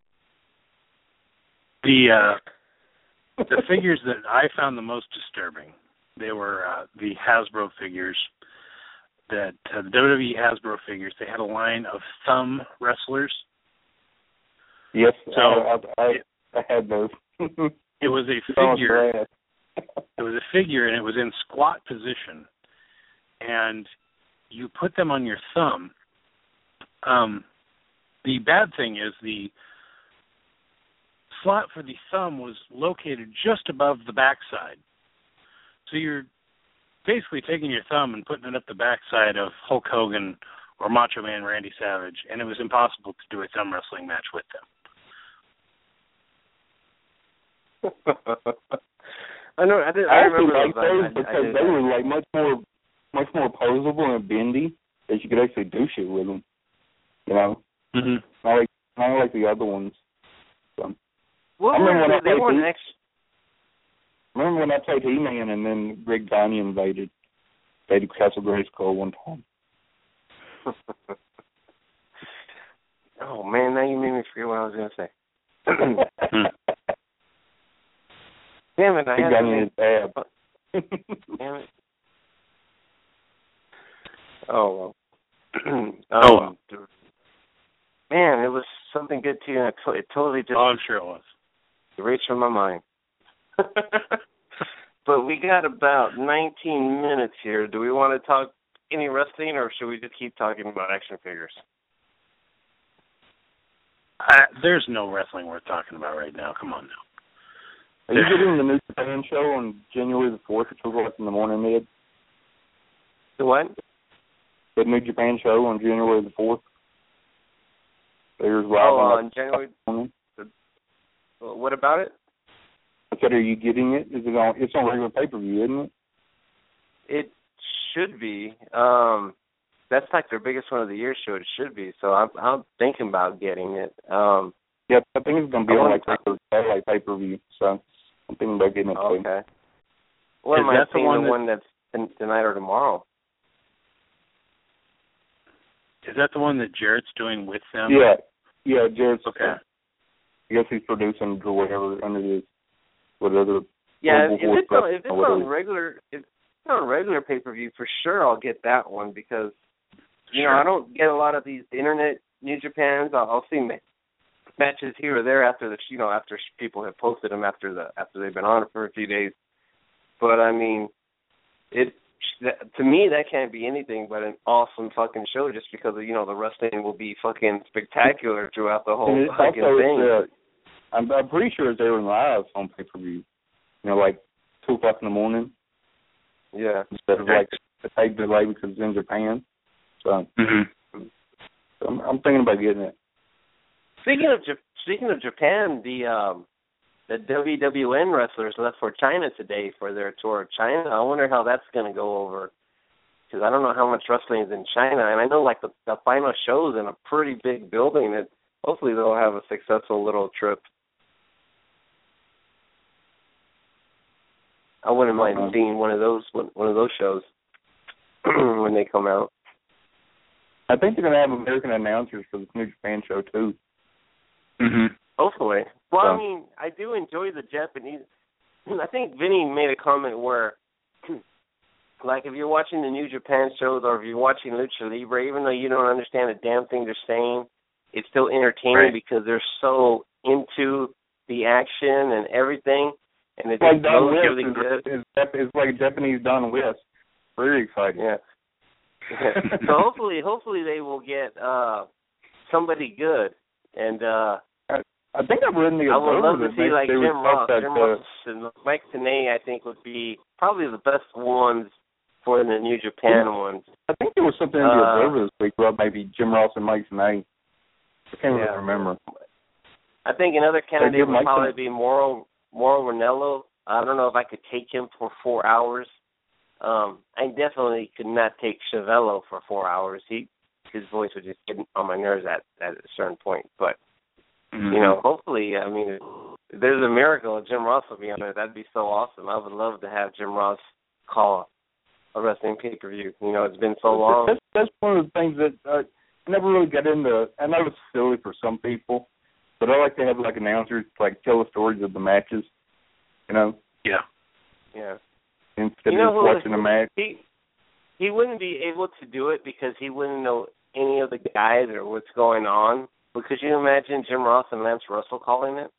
The figures that I found the most disturbing, they were the Hasbro figures. That the WWE Hasbro figures, they had a line of thumb wrestlers. Yes, so I had those. It was a figure. It was a figure, and it was in squat position, and you put them on your thumb. The bad thing is the slot for the thumb was located just above the backside. So you're basically taking your thumb and putting it up the backside of Hulk Hogan or Macho Man Randy Savage, and it was impossible to do a thumb wrestling match with them. I remember like those because they were like much more posable and bendy that you could actually do shit with them. You know, not like the other ones. So, I remember when I played He-Man and then Greg Gagne invaded Castle Grayskull one time. Oh man, now you made me forget what I was going to say. Damn it, I had to make... Damn it. Oh, well. Man, it was something good too, and it totally just... Oh, I'm sure it was. Erased from my mind. But we got about 19 minutes here. Do we want to talk any wrestling, or should we just keep talking about action figures? There's no wrestling worth talking about right now. Come on now. Are you getting the New Japan show on January the 4th at 2 o'clock in the morning, Ed? The what? The New Japan show on January the 4th. There's live on January. What about it? I said, are you getting it? Is it on? It's on regular pay-per-view, isn't it? It should be. That's like their biggest one of the year show. It should be. So I'm thinking about getting it. Yeah, I think it's going to be on like satellite pay-per-view. So I'm thinking about getting it. Okay. Well, am I seeing the one that's tonight or tomorrow? Is that the one that Jarrett's doing with them? Yeah, Jarrett's. Okay. I guess he's producing or whatever under his whatever. Yeah, if it's on regular pay-per-view, for sure I'll get that one because you know I don't get a lot of these internet New Japans. I'll see matches here or there after after people have posted them after they've been on it for a few days. But I mean, to me that can't be anything but an awesome fucking show just because the wrestling will be fucking spectacular throughout the whole fucking thing. I'm pretty sure it's airing live on pay-per-view. Like 2 o'clock in the morning. Yeah. Instead of like a tape delay because it's in Japan. So, so I'm thinking about getting it. Speaking of Japan, the WWN wrestlers left for China today for their tour of China. I wonder how that's going to go over because I don't know how much wrestling is in China, and I know like the final show's in a pretty big building. And hopefully they'll have a successful little trip. I wouldn't mind seeing one of those shows when they come out. I think they're going to have American announcers for the New Japan show too. Hopefully. Well, I mean, I do enjoy the Japanese. I think Vinny made a comment where, like, if you're watching the New Japan shows or if you're watching Lucha Libre, even though you don't understand a damn thing they're saying, it's still entertaining because they're so into the action and everything. And it just looks really good. It's like a Japanese Don West. Very exciting. Yeah. So hopefully they will get somebody good. And I think I've written the I would love to see like Jim Ross and Mike Tenay. I think would be probably the best ones for the New Japan ones. I think there was something in the Observer this week about maybe Jim Ross and Mike Tenay. I can't really remember. I think another candidate would probably be Mauro Ranallo. I don't know if I could take him for 4 hours. I definitely could not take Chevello for 4 hours. He his voice would just get on my nerves at a certain point. But you know, hopefully, I mean, if there's a miracle and Jim Ross will be on it, that'd be so awesome. I would love to have Jim Ross call a wrestling pay-per-view. You know, it's been so long. That's one of the things that I never really got into. I know it's silly for some people, but I like to have like announcers like tell the stories of the matches. You know? Yeah. Yeah. Instead of just watching a match. He wouldn't be able to do it because he wouldn't know any of the guys or what's going on. But could you imagine Jim Ross and Lance Russell calling it?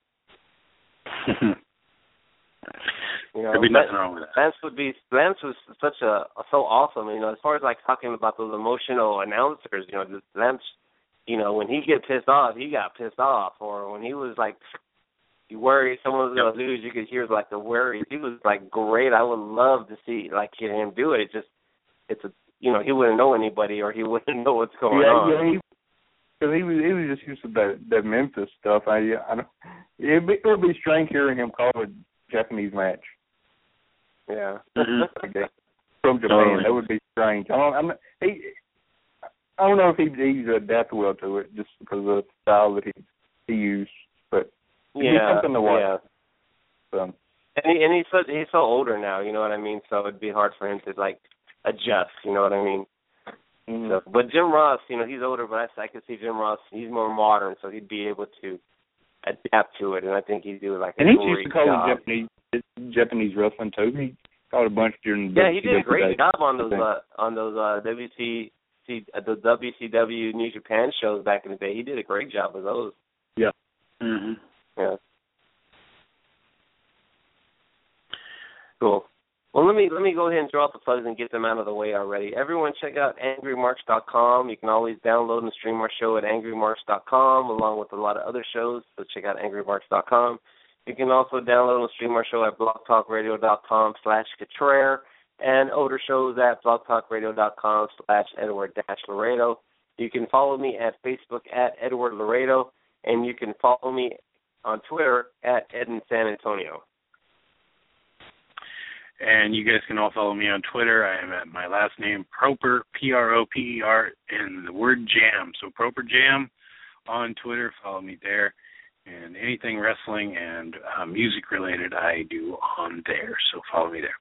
You know, there'd be nothing wrong with that. Lance was so awesome. You know, as far as like talking about those emotional announcers, you know, Lance, you know, when he get pissed off, he got pissed off, or when he was like worried someone was gonna lose, you could hear like the worry. He was like great. I would love to see like hear him do it. It's a, you know, he wouldn't know anybody or he wouldn't know what's going on. Yeah, because he was just used to that Memphis stuff. I don't. It would be strange hearing him call a Japanese match. Yeah. From Japan, that would be strange. I don't know if he's adapt well to it just because of the style that he used, but it'd be something to watch. Yeah. So. And he's so older now, you know what I mean? So it'd be hard for him to like adjust, you know what I mean? Mm-hmm. So, but Jim Ross, you know, he's older, but I could see Jim Ross. He's more modern, so he'd be able to adapt to it, and I think he'd do like a great job. And he used to call Japanese wrestling too. He called a bunch during. Yeah, he did a great job on those the WCW New Japan shows back in the day. He did a great job with those. Yeah. Mhm. Yeah. Cool. Well, let me go ahead and throw out the plugs and get them out of the way already. Everyone check out angrymarks.com. You can always download and stream our show at angrymarks.com along with a lot of other shows, so check out angrymarks.com. You can also download and stream our show at blogtalkradio.com/Catrere and older shows at blogtalkradio.com/Edward-Laredo. You can follow me at Facebook at Edward Laredo, and you can follow me on Twitter at Ed in San Antonio. And you guys can all follow me on Twitter. I am at my last name, Proper, Proper, and the word Jam. So Proper Jam on Twitter. Follow me there. And anything wrestling and music related, I do on there. So follow me there.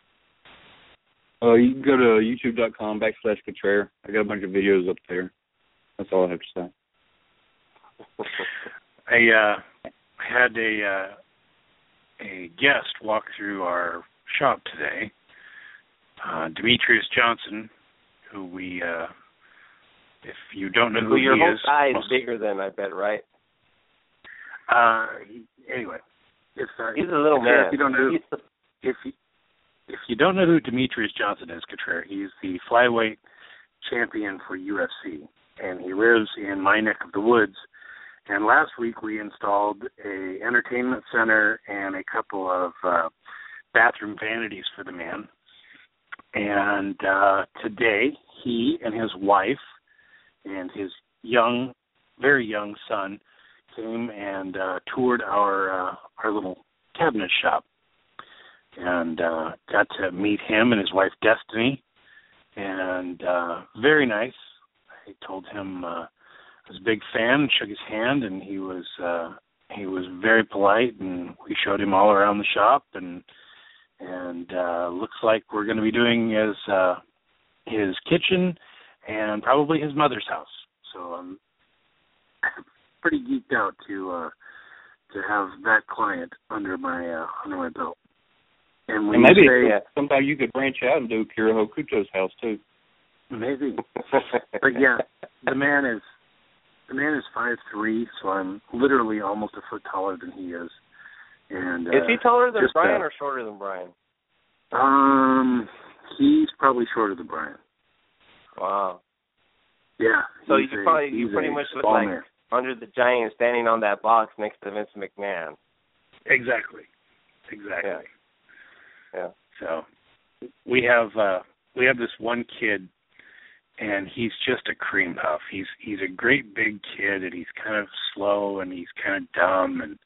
You can go to youtube.com/Catrere. I got a bunch of videos up there. That's all I have to say. I had a guest walk through our shop today, Demetrius Johnson, who we, if you don't know who he is... Your whole guy is bigger than, I bet, right? Anyway. He's a little man. If you don't know who Demetrius Johnson is, Catrere, he's the flyweight champion for UFC, and he lives in my neck of the woods. And last week we installed a entertainment center and a couple of bathroom vanities for the man. And today he and his wife and his very young son came and toured our little cabinet shop, and got to meet him and his wife Destiny, and very nice. I told him I was a big fan, shook his hand, and he was very polite, and we showed him all around the shop, and looks like we're going to be doing his kitchen and probably his mother's house. So I'm pretty geeked out to have that client under my belt. And maybe sometime you could branch out and do Kira Hokuto's house too. Maybe, but yeah, the man is 5'3", so I'm literally almost a foot taller than he is. And is he taller than Brian or shorter than Brian? He's probably shorter than Brian. Wow. Yeah. So you pretty much look like Andre the Giant standing on that box next to Vince McMahon. Exactly. Yeah. So we have this one kid, and he's just a cream puff. He's a great big kid, and he's kind of slow, and he's kind of dumb, and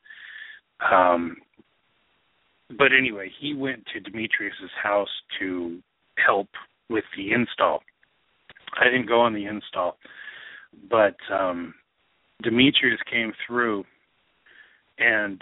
but anyway, he went to Demetrius's house to help with the install. I didn't go on the install, but Demetrius came through, and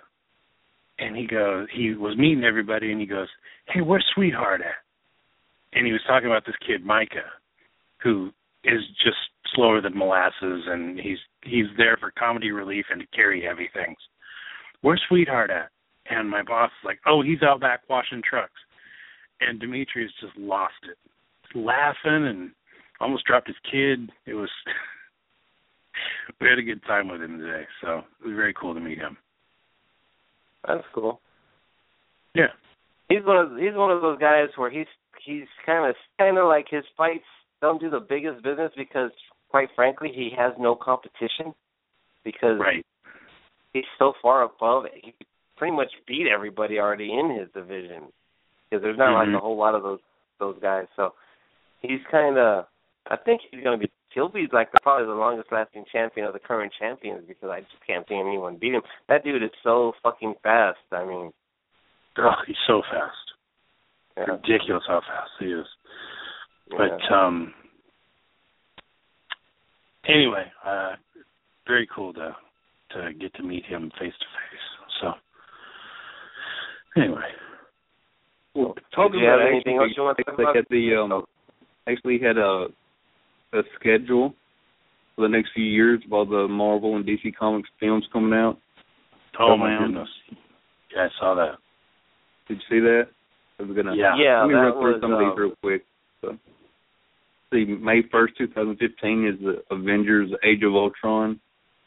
he was meeting everybody, and he goes, "Hey, where's Sweetheart at?" And he was talking about this kid Micah, who is just slower than molasses, and he's there for comedy relief and to carry heavy things. Where's Sweetheart at? And my boss is like, "Oh, he's out back washing trucks." And Demetrius just lost it, laughing and almost dropped his kid. It was we had a good time with him today, so it was very cool to meet him. That's cool. Yeah, he's one of those guys where he's kind of like his fights don't do the biggest business because, quite frankly, he has no competition because he's so far above it. He pretty much beat everybody already in his division because there's not like a whole lot of those guys. So he's kind of, I think he'll be like probably the longest lasting champion of the current champions because I just can't see anyone beat him. That dude is so fucking fast. I mean, he's so fast. Yeah. Ridiculous how fast he is. But anyway, very cool to get to meet him face to face. So anyway, well, talking about anything else you want to talk about? Actually had a schedule for the next few years of all the Marvel and DC Comics films coming out. Oh my goodness! Yeah, I saw that. Did you see that? Let me run through some of these real quick. So, see, May 1st, 2015 is the Avengers Age of Ultron.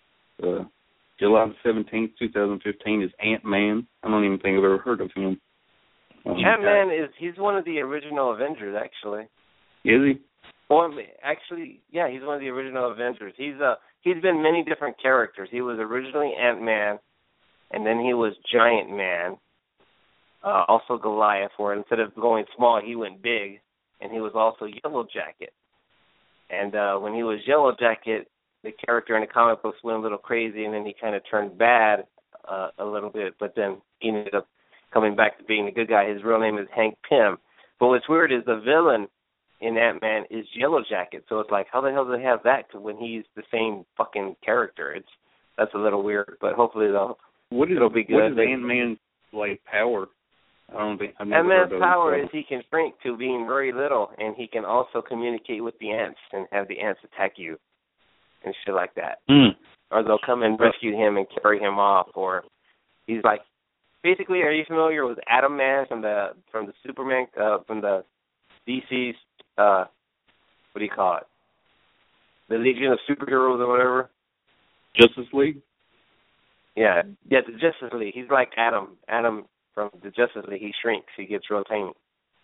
July 17th, 2015 is Ant-Man. I don't even think I've ever heard of him. Ant-Man he's one of the original Avengers, actually. Is he? Well, actually, yeah, he's one of the original Avengers. He's been many different characters. He was originally Ant-Man, and then he was Giant Man. Also Goliath, where instead of going small, he went big, and he was also Yellow Jacket. And when he was Yellow Jacket, the character in the comic books went a little crazy, and then he kind of turned bad a little bit, but then he ended up coming back to being the good guy. His real name is Hank Pym. But what's weird is the villain in Ant-Man is Yellow Jacket, so it's like, how the hell do they have that when he's the same fucking character? That's a little weird, but hopefully it'll be good. What is Ant-Man's power? I don't think I've never heard of it. Ant-Man's power is he can shrink to being very little, and he can also communicate with the ants and have the ants attack you and shit like that. Or they'll come and rescue him and carry him off, or he's like, basically, are you familiar with Atom Man from the Superman from the DC's what do you call it? The Legion of Superheroes or whatever. Justice League. Yeah, the Justice League. He's like Adam from the Justice League. He shrinks. He gets real tiny.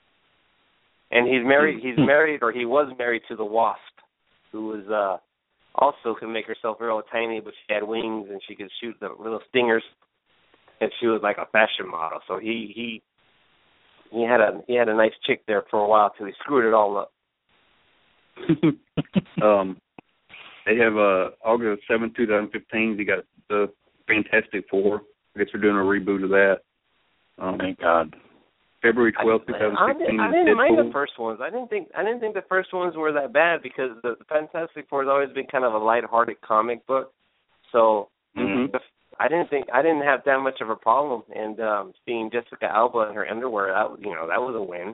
And he's married. He's married, or he was married to the Wasp, who was also could make herself real tiny, but she had wings and she could shoot the little stingers. And she was like a fashion model. So he had a nice chick there for a while till he screwed it all up. They have August 7th, 2015. They got the Fantastic Four. I guess they're doing a reboot of that. Thank God. February 12th, 2016. I didn't mind the first ones. I didn't think the first ones were that bad because the Fantastic Four has always been kind of a lighthearted comic book. So I didn't have that much of a problem. And seeing Jessica Alba in her underwear, that was a win.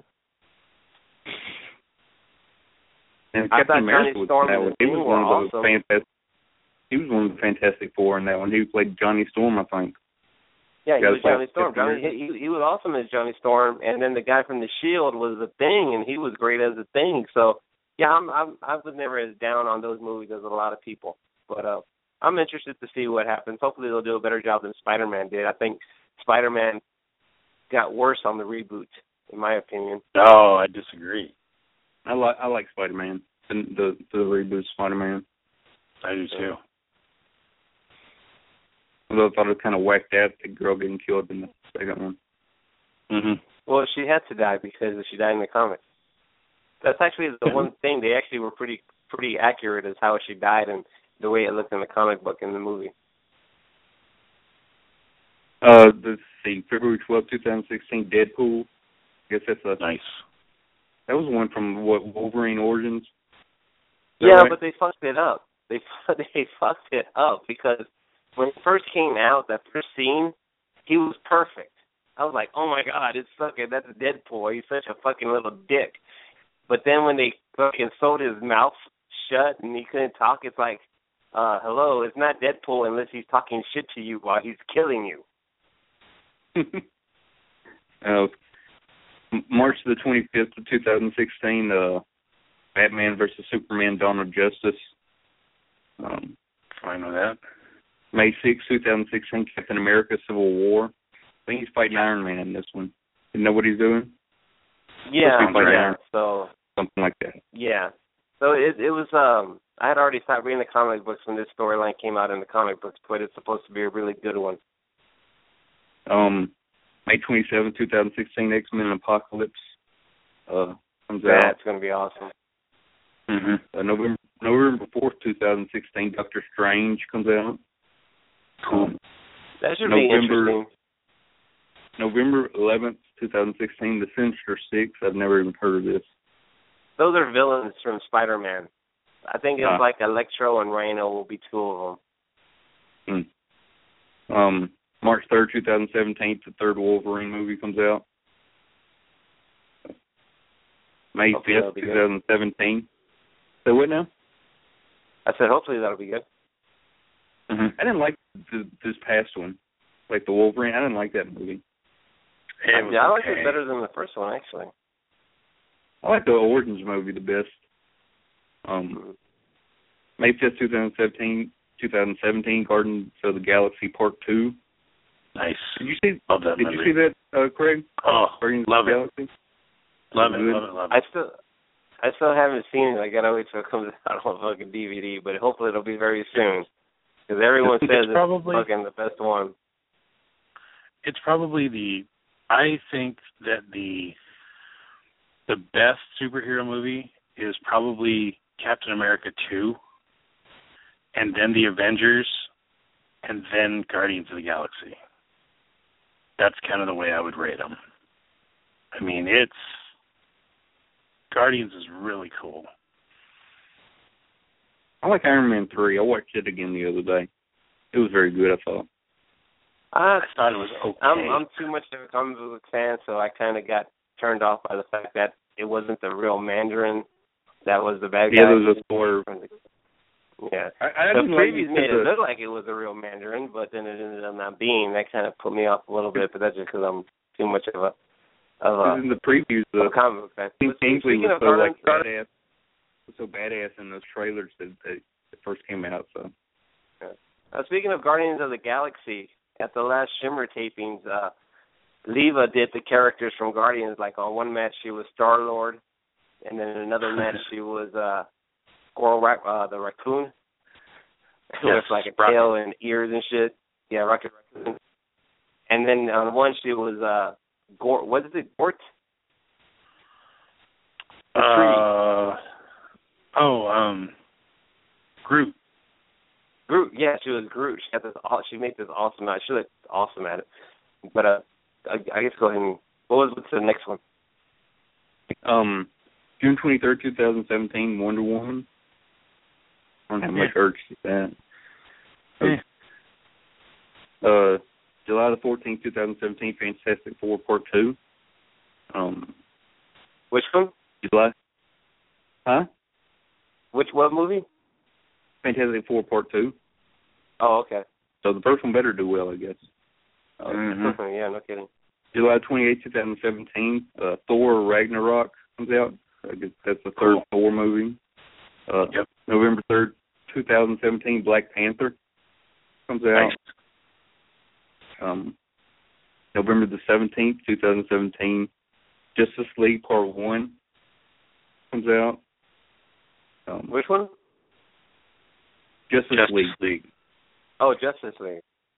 And Captain America was that one. He was one of those fantastic. He was one of the Fantastic Four in that one. He played Johnny Storm, I think. Yeah, he was Johnny Storm. He was awesome as Johnny Storm, and then the guy from the Shield was the Thing, and he was great as the Thing. So, yeah, I was never as down on those movies as a lot of people, but I'm interested to see what happens. Hopefully, they'll do a better job than Spider-Man did. I think Spider-Man got worse on the reboot, in my opinion. Oh, I disagree. I like Spider-Man, the reboot Spider-Man. I do too. Although I thought it was kind of whacked out, the girl getting killed in the second one. Well, she had to die because she died in the comics. That's actually the one thing. They actually were pretty accurate as how she died and the way it looked in the comic book in the movie. Let's see, February 12th, 2016, Deadpool. I guess that's nice. That was one from Wolverine Origins. Yeah, right? but they fucked it up. They fucked it up because when it first came out, that first scene, he was perfect. I was like, oh my God, it's fucking, that's Deadpool. He's such a fucking little dick. But then when they fucking sewed his mouth shut and he couldn't talk, it's like, hello, it's not Deadpool unless he's talking shit to you while he's killing you. March the 25th of 2016, Batman versus Superman: Dawn of Justice. Fine with that. May 6, 2016, Captain America: Civil War. I think he's fighting Iron Man in this one. You know what he's doing? Yeah, so something like that. Yeah. So it was I had already started reading the comic books when this storyline came out in the comic books, but it's supposed to be a really good one. May 27, 2016, X-Men Apocalypse comes out. That's going to be awesome. Mm-hmm. November 4th, 2016, Doctor Strange comes out. Cool. That should be interesting. November 11th, 2016, The Sinister Six. I've never even heard of this. Those are villains from Spider-Man. I think it's like Electro and Rhino will be two of them. March 3rd, 2017, the third Wolverine movie comes out. May 5th, 2017. So what now? I said hopefully that'll be good. Mm-hmm. I didn't like this past one, like the Wolverine. I didn't like that movie. I liked it better than the first one, actually. I like the Origins movie the best. May 5th, 2017, Guardians of the Galaxy Part 2. Nice. Did you see? Love that movie. Did you see that, Craig? Oh, Guardians love of the it. Galaxy? Love it. I still haven't seen it. I gotta wait till it comes out on fucking DVD, but hopefully it'll be very soon. Because everyone says it's fucking the best one. It's probably I think that the best superhero movie is probably Captain America 2, and then the Avengers, and then Guardians of the Galaxy. That's kind of the way I would rate them. I mean, Guardians is really cool. I like Iron Man 3. I watched it again the other day. It was very good, I thought. I thought it was okay. I'm too much of a comic book fan, so I kind of got turned off by the fact that it wasn't the real Mandarin that was the bad guy. Yeah, there was a spoiler. Yeah. The previews made it look like it was a real Mandarin, but then it ended up not being. That kind of put me off a little bit, but that's just because I'm too much of a in the previews, the comic book fan. Kingsley was so like badass. Was so badass in those trailers that first came out. So, speaking of Guardians of the Galaxy, at the last Shimmer tapings, Leva did the characters from Guardians. Like on one match, she was Star-Lord, and then in another match, she was the raccoon. With like a tail and ears and shit. Yeah, Rocket Raccoon. And then on one, she was Gort. What is it? Gort? Groot. Groot. Yeah, she was Groot. She made this awesome match. She looked awesome at it. But I guess go ahead and what's the next one? June 23rd, 2017, Wonder Woman. I don't have much urge to that. July the 14th, 2017, Fantastic Four Part 2. Which one? July. Huh? What movie? Fantastic Four Part 2. Oh, okay. So the first one better do well, I guess. Yeah, no kidding. July 28th, 2017, Thor Ragnarok comes out. I guess that's the third Thor movie. November 3rd, 2017, Black Panther comes out. Nice. November the 17th, 2017, Justice League Part 1 comes out. Which one? Justice League. Oh, Justice League.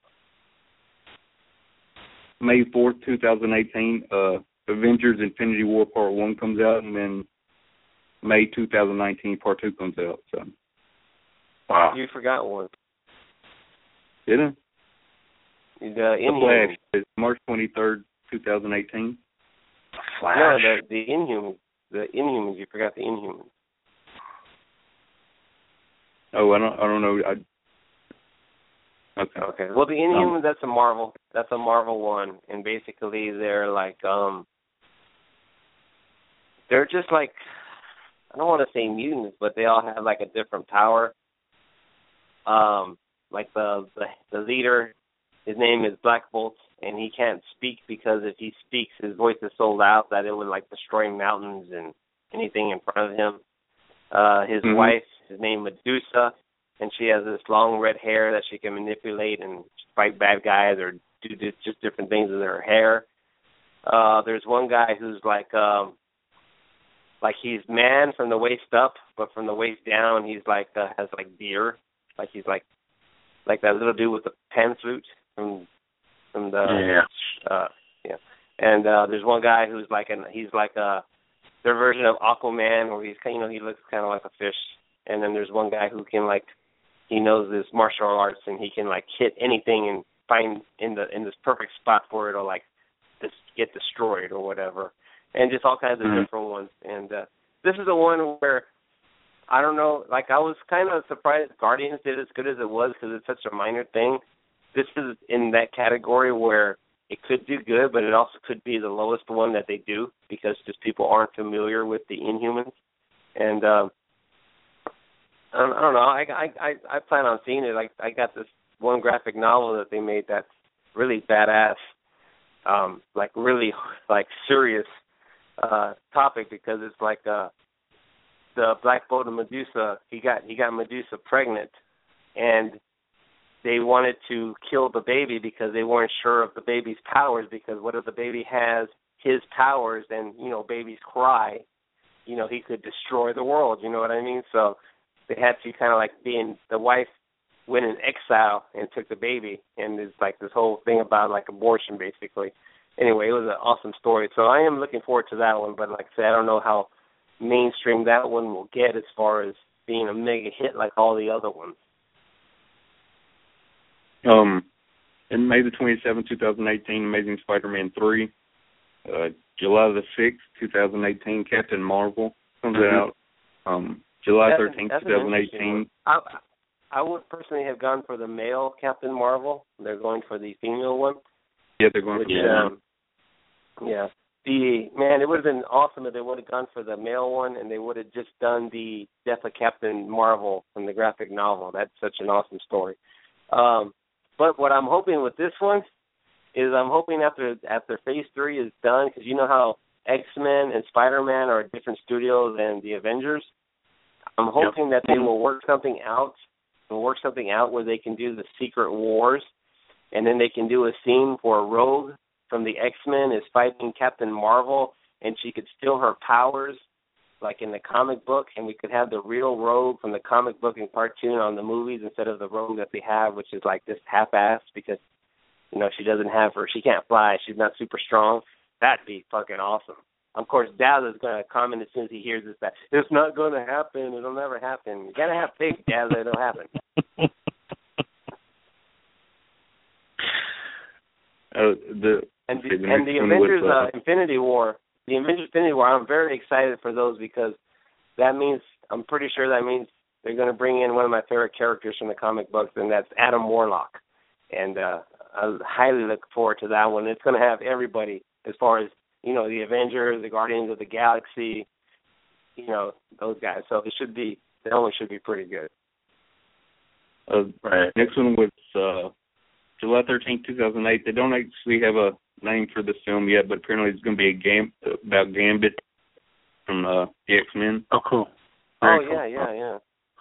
May 4th, 2018, Avengers Infinity War Part 1 comes out, and then May 2019, Part 2 comes out. So, wow. You forgot one. Did I? The Flash is March 23rd, 2018. Flash? No, the Inhumans. The Inhumans. You forgot the Inhumans. Oh, I don't know. Okay. Well, the Inhumans, that's a Marvel. That's a Marvel one, and basically they're like they're just like, I don't want to say mutants, but they all have like a different power. Like the leader, his name is Black Bolt, and he can't speak because if he speaks, his voice is so loud that it would like destroy mountains and anything in front of him. His wife, his name Medusa, and she has this long red hair that she can manipulate and fight bad guys or do just different things with her hair. There's one guy who's like he's man from the waist up, but from the waist down he's like has like deer, like he's like that little dude with the pantsuit from the yeah. And there's one guy who's like he's like their version of Aquaman, where he's he looks kind of like a fish. And then there's one guy who can he knows this martial arts and he can hit anything and find in this perfect spot for it or just get destroyed or whatever. And just all kinds of different ones. And this is the one where I don't know, I was kind of surprised Guardians did as good as it was because it's such a minor thing. This is in that category where it could do good, but it also could be the lowest one that they do because just people aren't familiar with the Inhumans. And I don't know. I plan on seeing it. I got this one graphic novel that they made that's really badass, really serious topic because it's the Black Bolt and Medusa. He got Medusa pregnant, and they wanted to kill the baby because they weren't sure of the baby's powers, because what if the baby has his powers and, babies cry, he could destroy the world, you know what I mean? So they had to kind of the wife went in exile and took the baby, and it's this whole thing about abortion basically. Anyway, it was an awesome story. So I am looking forward to that one, but like I said, I don't know how mainstream that one will get as far as being a mega hit like all the other ones. In May the 27th, 2018, Amazing Spider-Man 3. July the 6th, 2018, Captain Marvel comes out. July 13th, 2018. I would personally have gone for the male Captain Marvel. They're going for the female one. Yeah, they're going for the yeah. It would have been awesome if they would have gone for the male one and they would have just done the Death of Captain Marvel from the graphic novel. That's such an awesome story. But what I'm hoping with this one is I'm hoping after Phase 3 is done, because you know how X-Men and Spider-Man are different studios than the Avengers. I'm hoping that they will work something out where they can do the Secret Wars, and then they can do a scene where Rogue from the X-Men is fighting Captain Marvel, and she could steal her powers like in the comic book, and we could have the real Rogue from the comic book and cartoon on the movies instead of the Rogue that they have, which is this half-assed because, she can't fly, she's not super strong. That'd be fucking awesome. Of course, Daz is going to comment as soon as he hears this that it's not going to happen, it'll never happen. You got to have faith, Daz, that it'll happen. The Avengers Infinity War, I'm very excited for those because that means, I'm pretty sure that means they're going to bring in one of my favorite characters from the comic books, and that's Adam Warlock. And I highly look forward to that one. It's going to have everybody as far as, the Avengers, the Guardians of the Galaxy, those guys. So that one should be pretty good. Right. Next one was July 13th, 2008. They don't actually have a name for this film yet, but apparently it's going to be about Gambit from the X-Men. Oh, cool. Very cool. Yeah.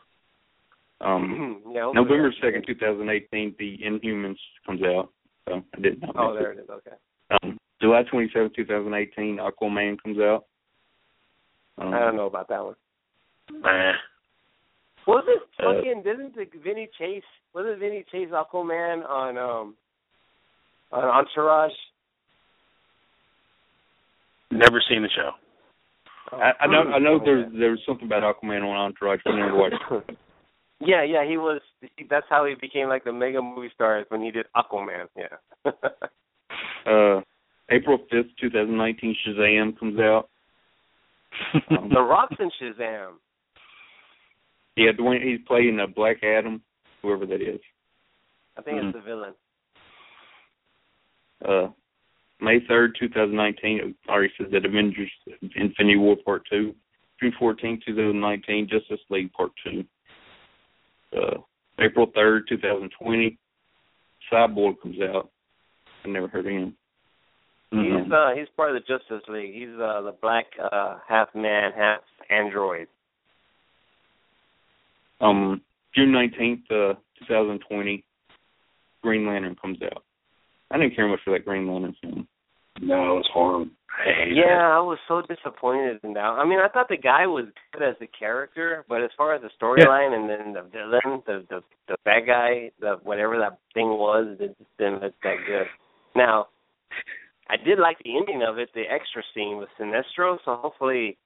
November 2nd, 2018, The Inhumans comes out. So I didn't know. Oh, there it is. Okay. July 27th, 2018, Aquaman comes out. I don't know about that one. Was it fucking? Wasn't Vinny Chase Aquaman on Entourage? Never seen the show. I know there's something about Aquaman on Entourage, but I never watched it. Yeah, he was. That's how he became the mega movie star, when he did Aquaman. Yeah. April 5th, 2019, Shazam comes out. The Rock's in Shazam. Yeah, the one he's playing Black Adam, whoever that is. I think it's the villain. May 3rd, 2019, already said that Avengers Infinity War Part 2. June 14th, 2019, Justice League Part 2. April 3rd, 2020, Cyborg comes out. I never heard of him. He's part of the Justice League. He's the black half man, half android. June 19th, 2020, Green Lantern comes out. I didn't care much for that Green Lantern film. No, it was horrible. I was so disappointed in that. I mean, I thought the guy was good as a character, but as far as the storyline and then the villain, the bad guy, whatever that thing was, it just didn't look that good. Now, I did like the ending of it, the extra scene with Sinestro, so hopefully,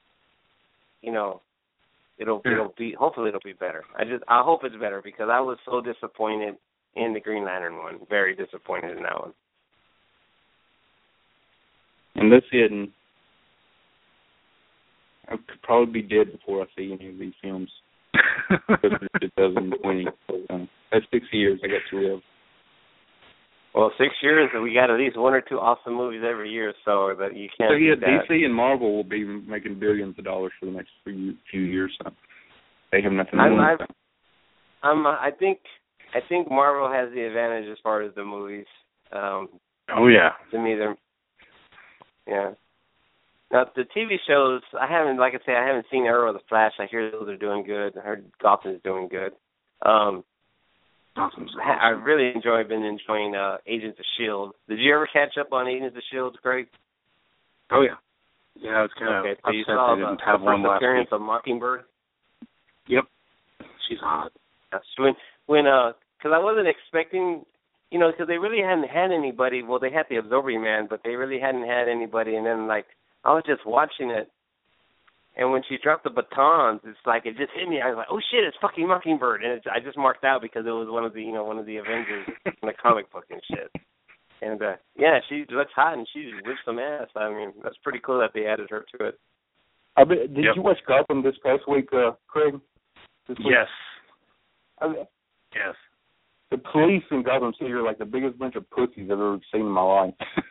it'll be better. I hope it's better because I was so disappointed in the Green Lantern one. Very disappointed in that one. And that's it. And I could probably be dead before I see any of these films. Because it's 2020. That's 6 years I got to live. Well, 6 years, and we got at least one or two awesome movies every year, so that you can't. So yeah, that. DC and Marvel will be making billions of dollars for the next few years. So they have nothing to lose. I think Marvel has the advantage as far as the movies. Oh yeah. To me, yeah. Now the TV shows, I haven't seen Arrow or The Flash. I hear those are doing good. I heard Gotham's doing good. I've really been enjoying Agents of S.H.I.E.L.D. Did you ever catch up on Agents of S.H.I.E.L.D., Craig? Oh yeah. Yeah, it's kind of okay. So you saw the first appearance of Mockingbird? Yep. She's hot. Because I wasn't expecting, because they really hadn't had anybody. Well, they had the Absorbing Man, but they really hadn't had anybody. And then, I was just watching it, and when she dropped the batons, it's like it just hit me. I was like, "Oh shit, it's fucking Mockingbird!" And I just marked out because it was one of the Avengers in the comic book and shit. And she looks hot and she whips some ass. I mean, that's pretty cool that they added her to it. Did you watch Gotham this past week, Craig? Yes. Yes. The police in Gotham City are like the biggest bunch of pussies I've ever seen in my life.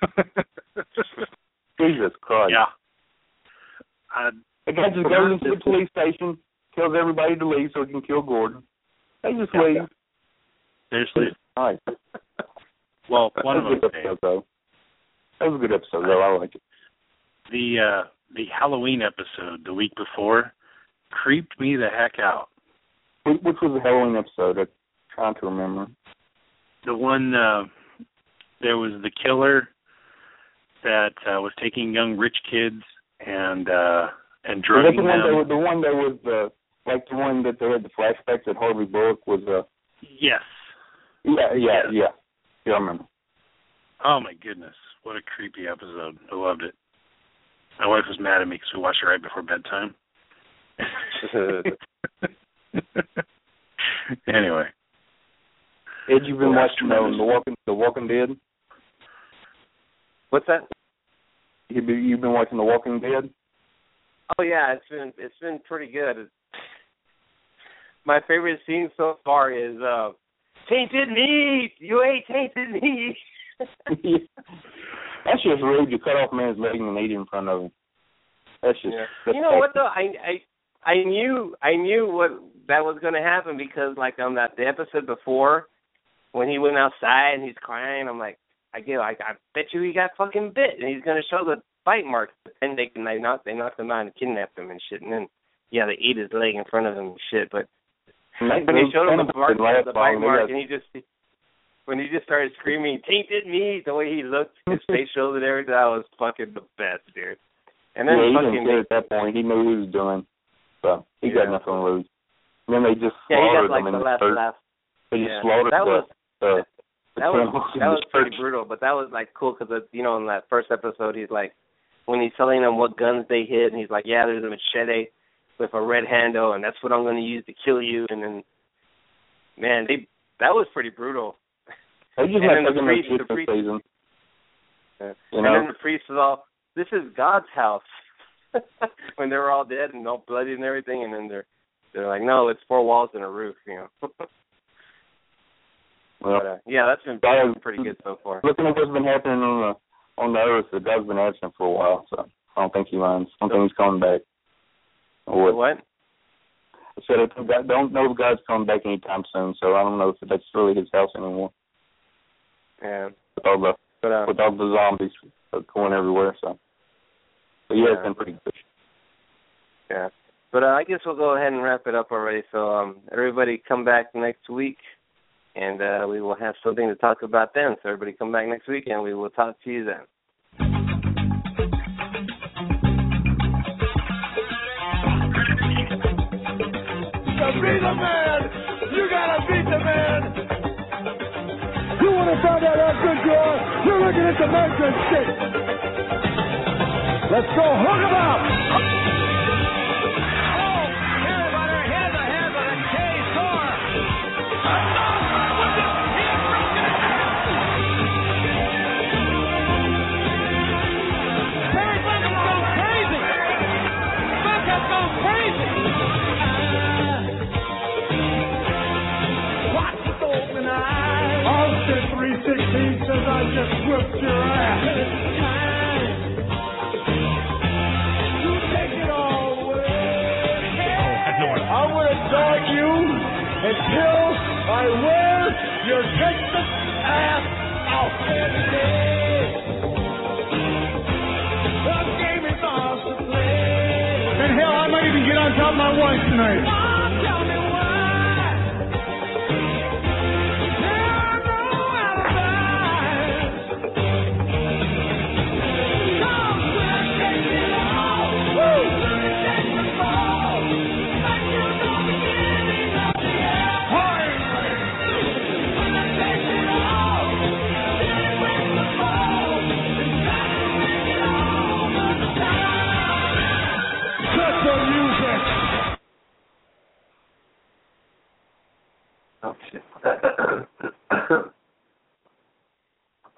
Jesus Christ. Yeah. The guy just goes into the police station, tells everybody to leave so he can kill Gordon. They just leave. Seriously? Nice. Well, one of them. That was a good episode, though. I liked it. The Halloween episode the week before creeped me the heck out. Which was the Halloween episode? I'm trying to remember. The one, there was the killer that was taking young rich kids and drugging them. The one that was the one that they had the flashbacks that Harvey Bullock was. Yes. Yeah, I remember. Oh my goodness, what a creepy episode! I loved it. My wife was mad at me because we watched it right before bedtime. Anyway. Ed, you've been watching The Walking Dead? What's that? You've been watching The Walking Dead? Oh yeah, it's been pretty good. My favorite scene so far is tainted meat. You ate tainted meat. That's just rude. You cut off a man's leg and eat it in front of him. That's just. Yeah. You know what though? I knew what that was going to happen because on the episode before, when he went outside and he's crying, I'm like, I bet you he got fucking bit, and he's going to show the bite marks. And they knocked him out and kidnapped him and shit, and then they ate his leg in front of him and shit. But when they showed him the bite mark, and when he just started screaming "tainted meat," the way he looked, his facials and everything, that was fucking the best, dude. And then he didn't care at that point. He knew what he was doing, so he got nothing to lose. And then they just slaughtered him in the last. They just slaughtered that was pretty brutal, but that was cool because in that first episode he's like, when he's telling them what guns they hit, and he's like, yeah, there's a machete with a red handle, and that's what I'm going to use to kill you. And then, man, that was pretty brutal. And then the priest season. And then the priest was all, this is God's house. When they were all dead and all bloody and everything, and then They're like, no, it's 4 walls and a roof, Well, but, yeah, that's been pretty good so far. Looking at what's been happening on the Earth, the God's been absent for a while, so I don't think he minds. I don't think he's coming back. Or what? I said I don't know if God's coming back anytime soon, so I don't know if that's really his house anymore. Yeah. With all the zombies going everywhere, so. But yeah, it's been pretty good. Yeah. But I guess we'll go ahead and wrap it up already. So everybody come back next week, and we will have something to talk about then. So everybody come back next week, and we will talk to you then. To be the man, you gotta beat the man. You want to find out how good you are? You're looking at the measuring stick. Let's go, hook 'em up. Says I just whipped your ass. You take it all away. I'm gonna dog you until I wear your Texas ass out. The game is off to play. And hell, I might even get on top of my wife tonight.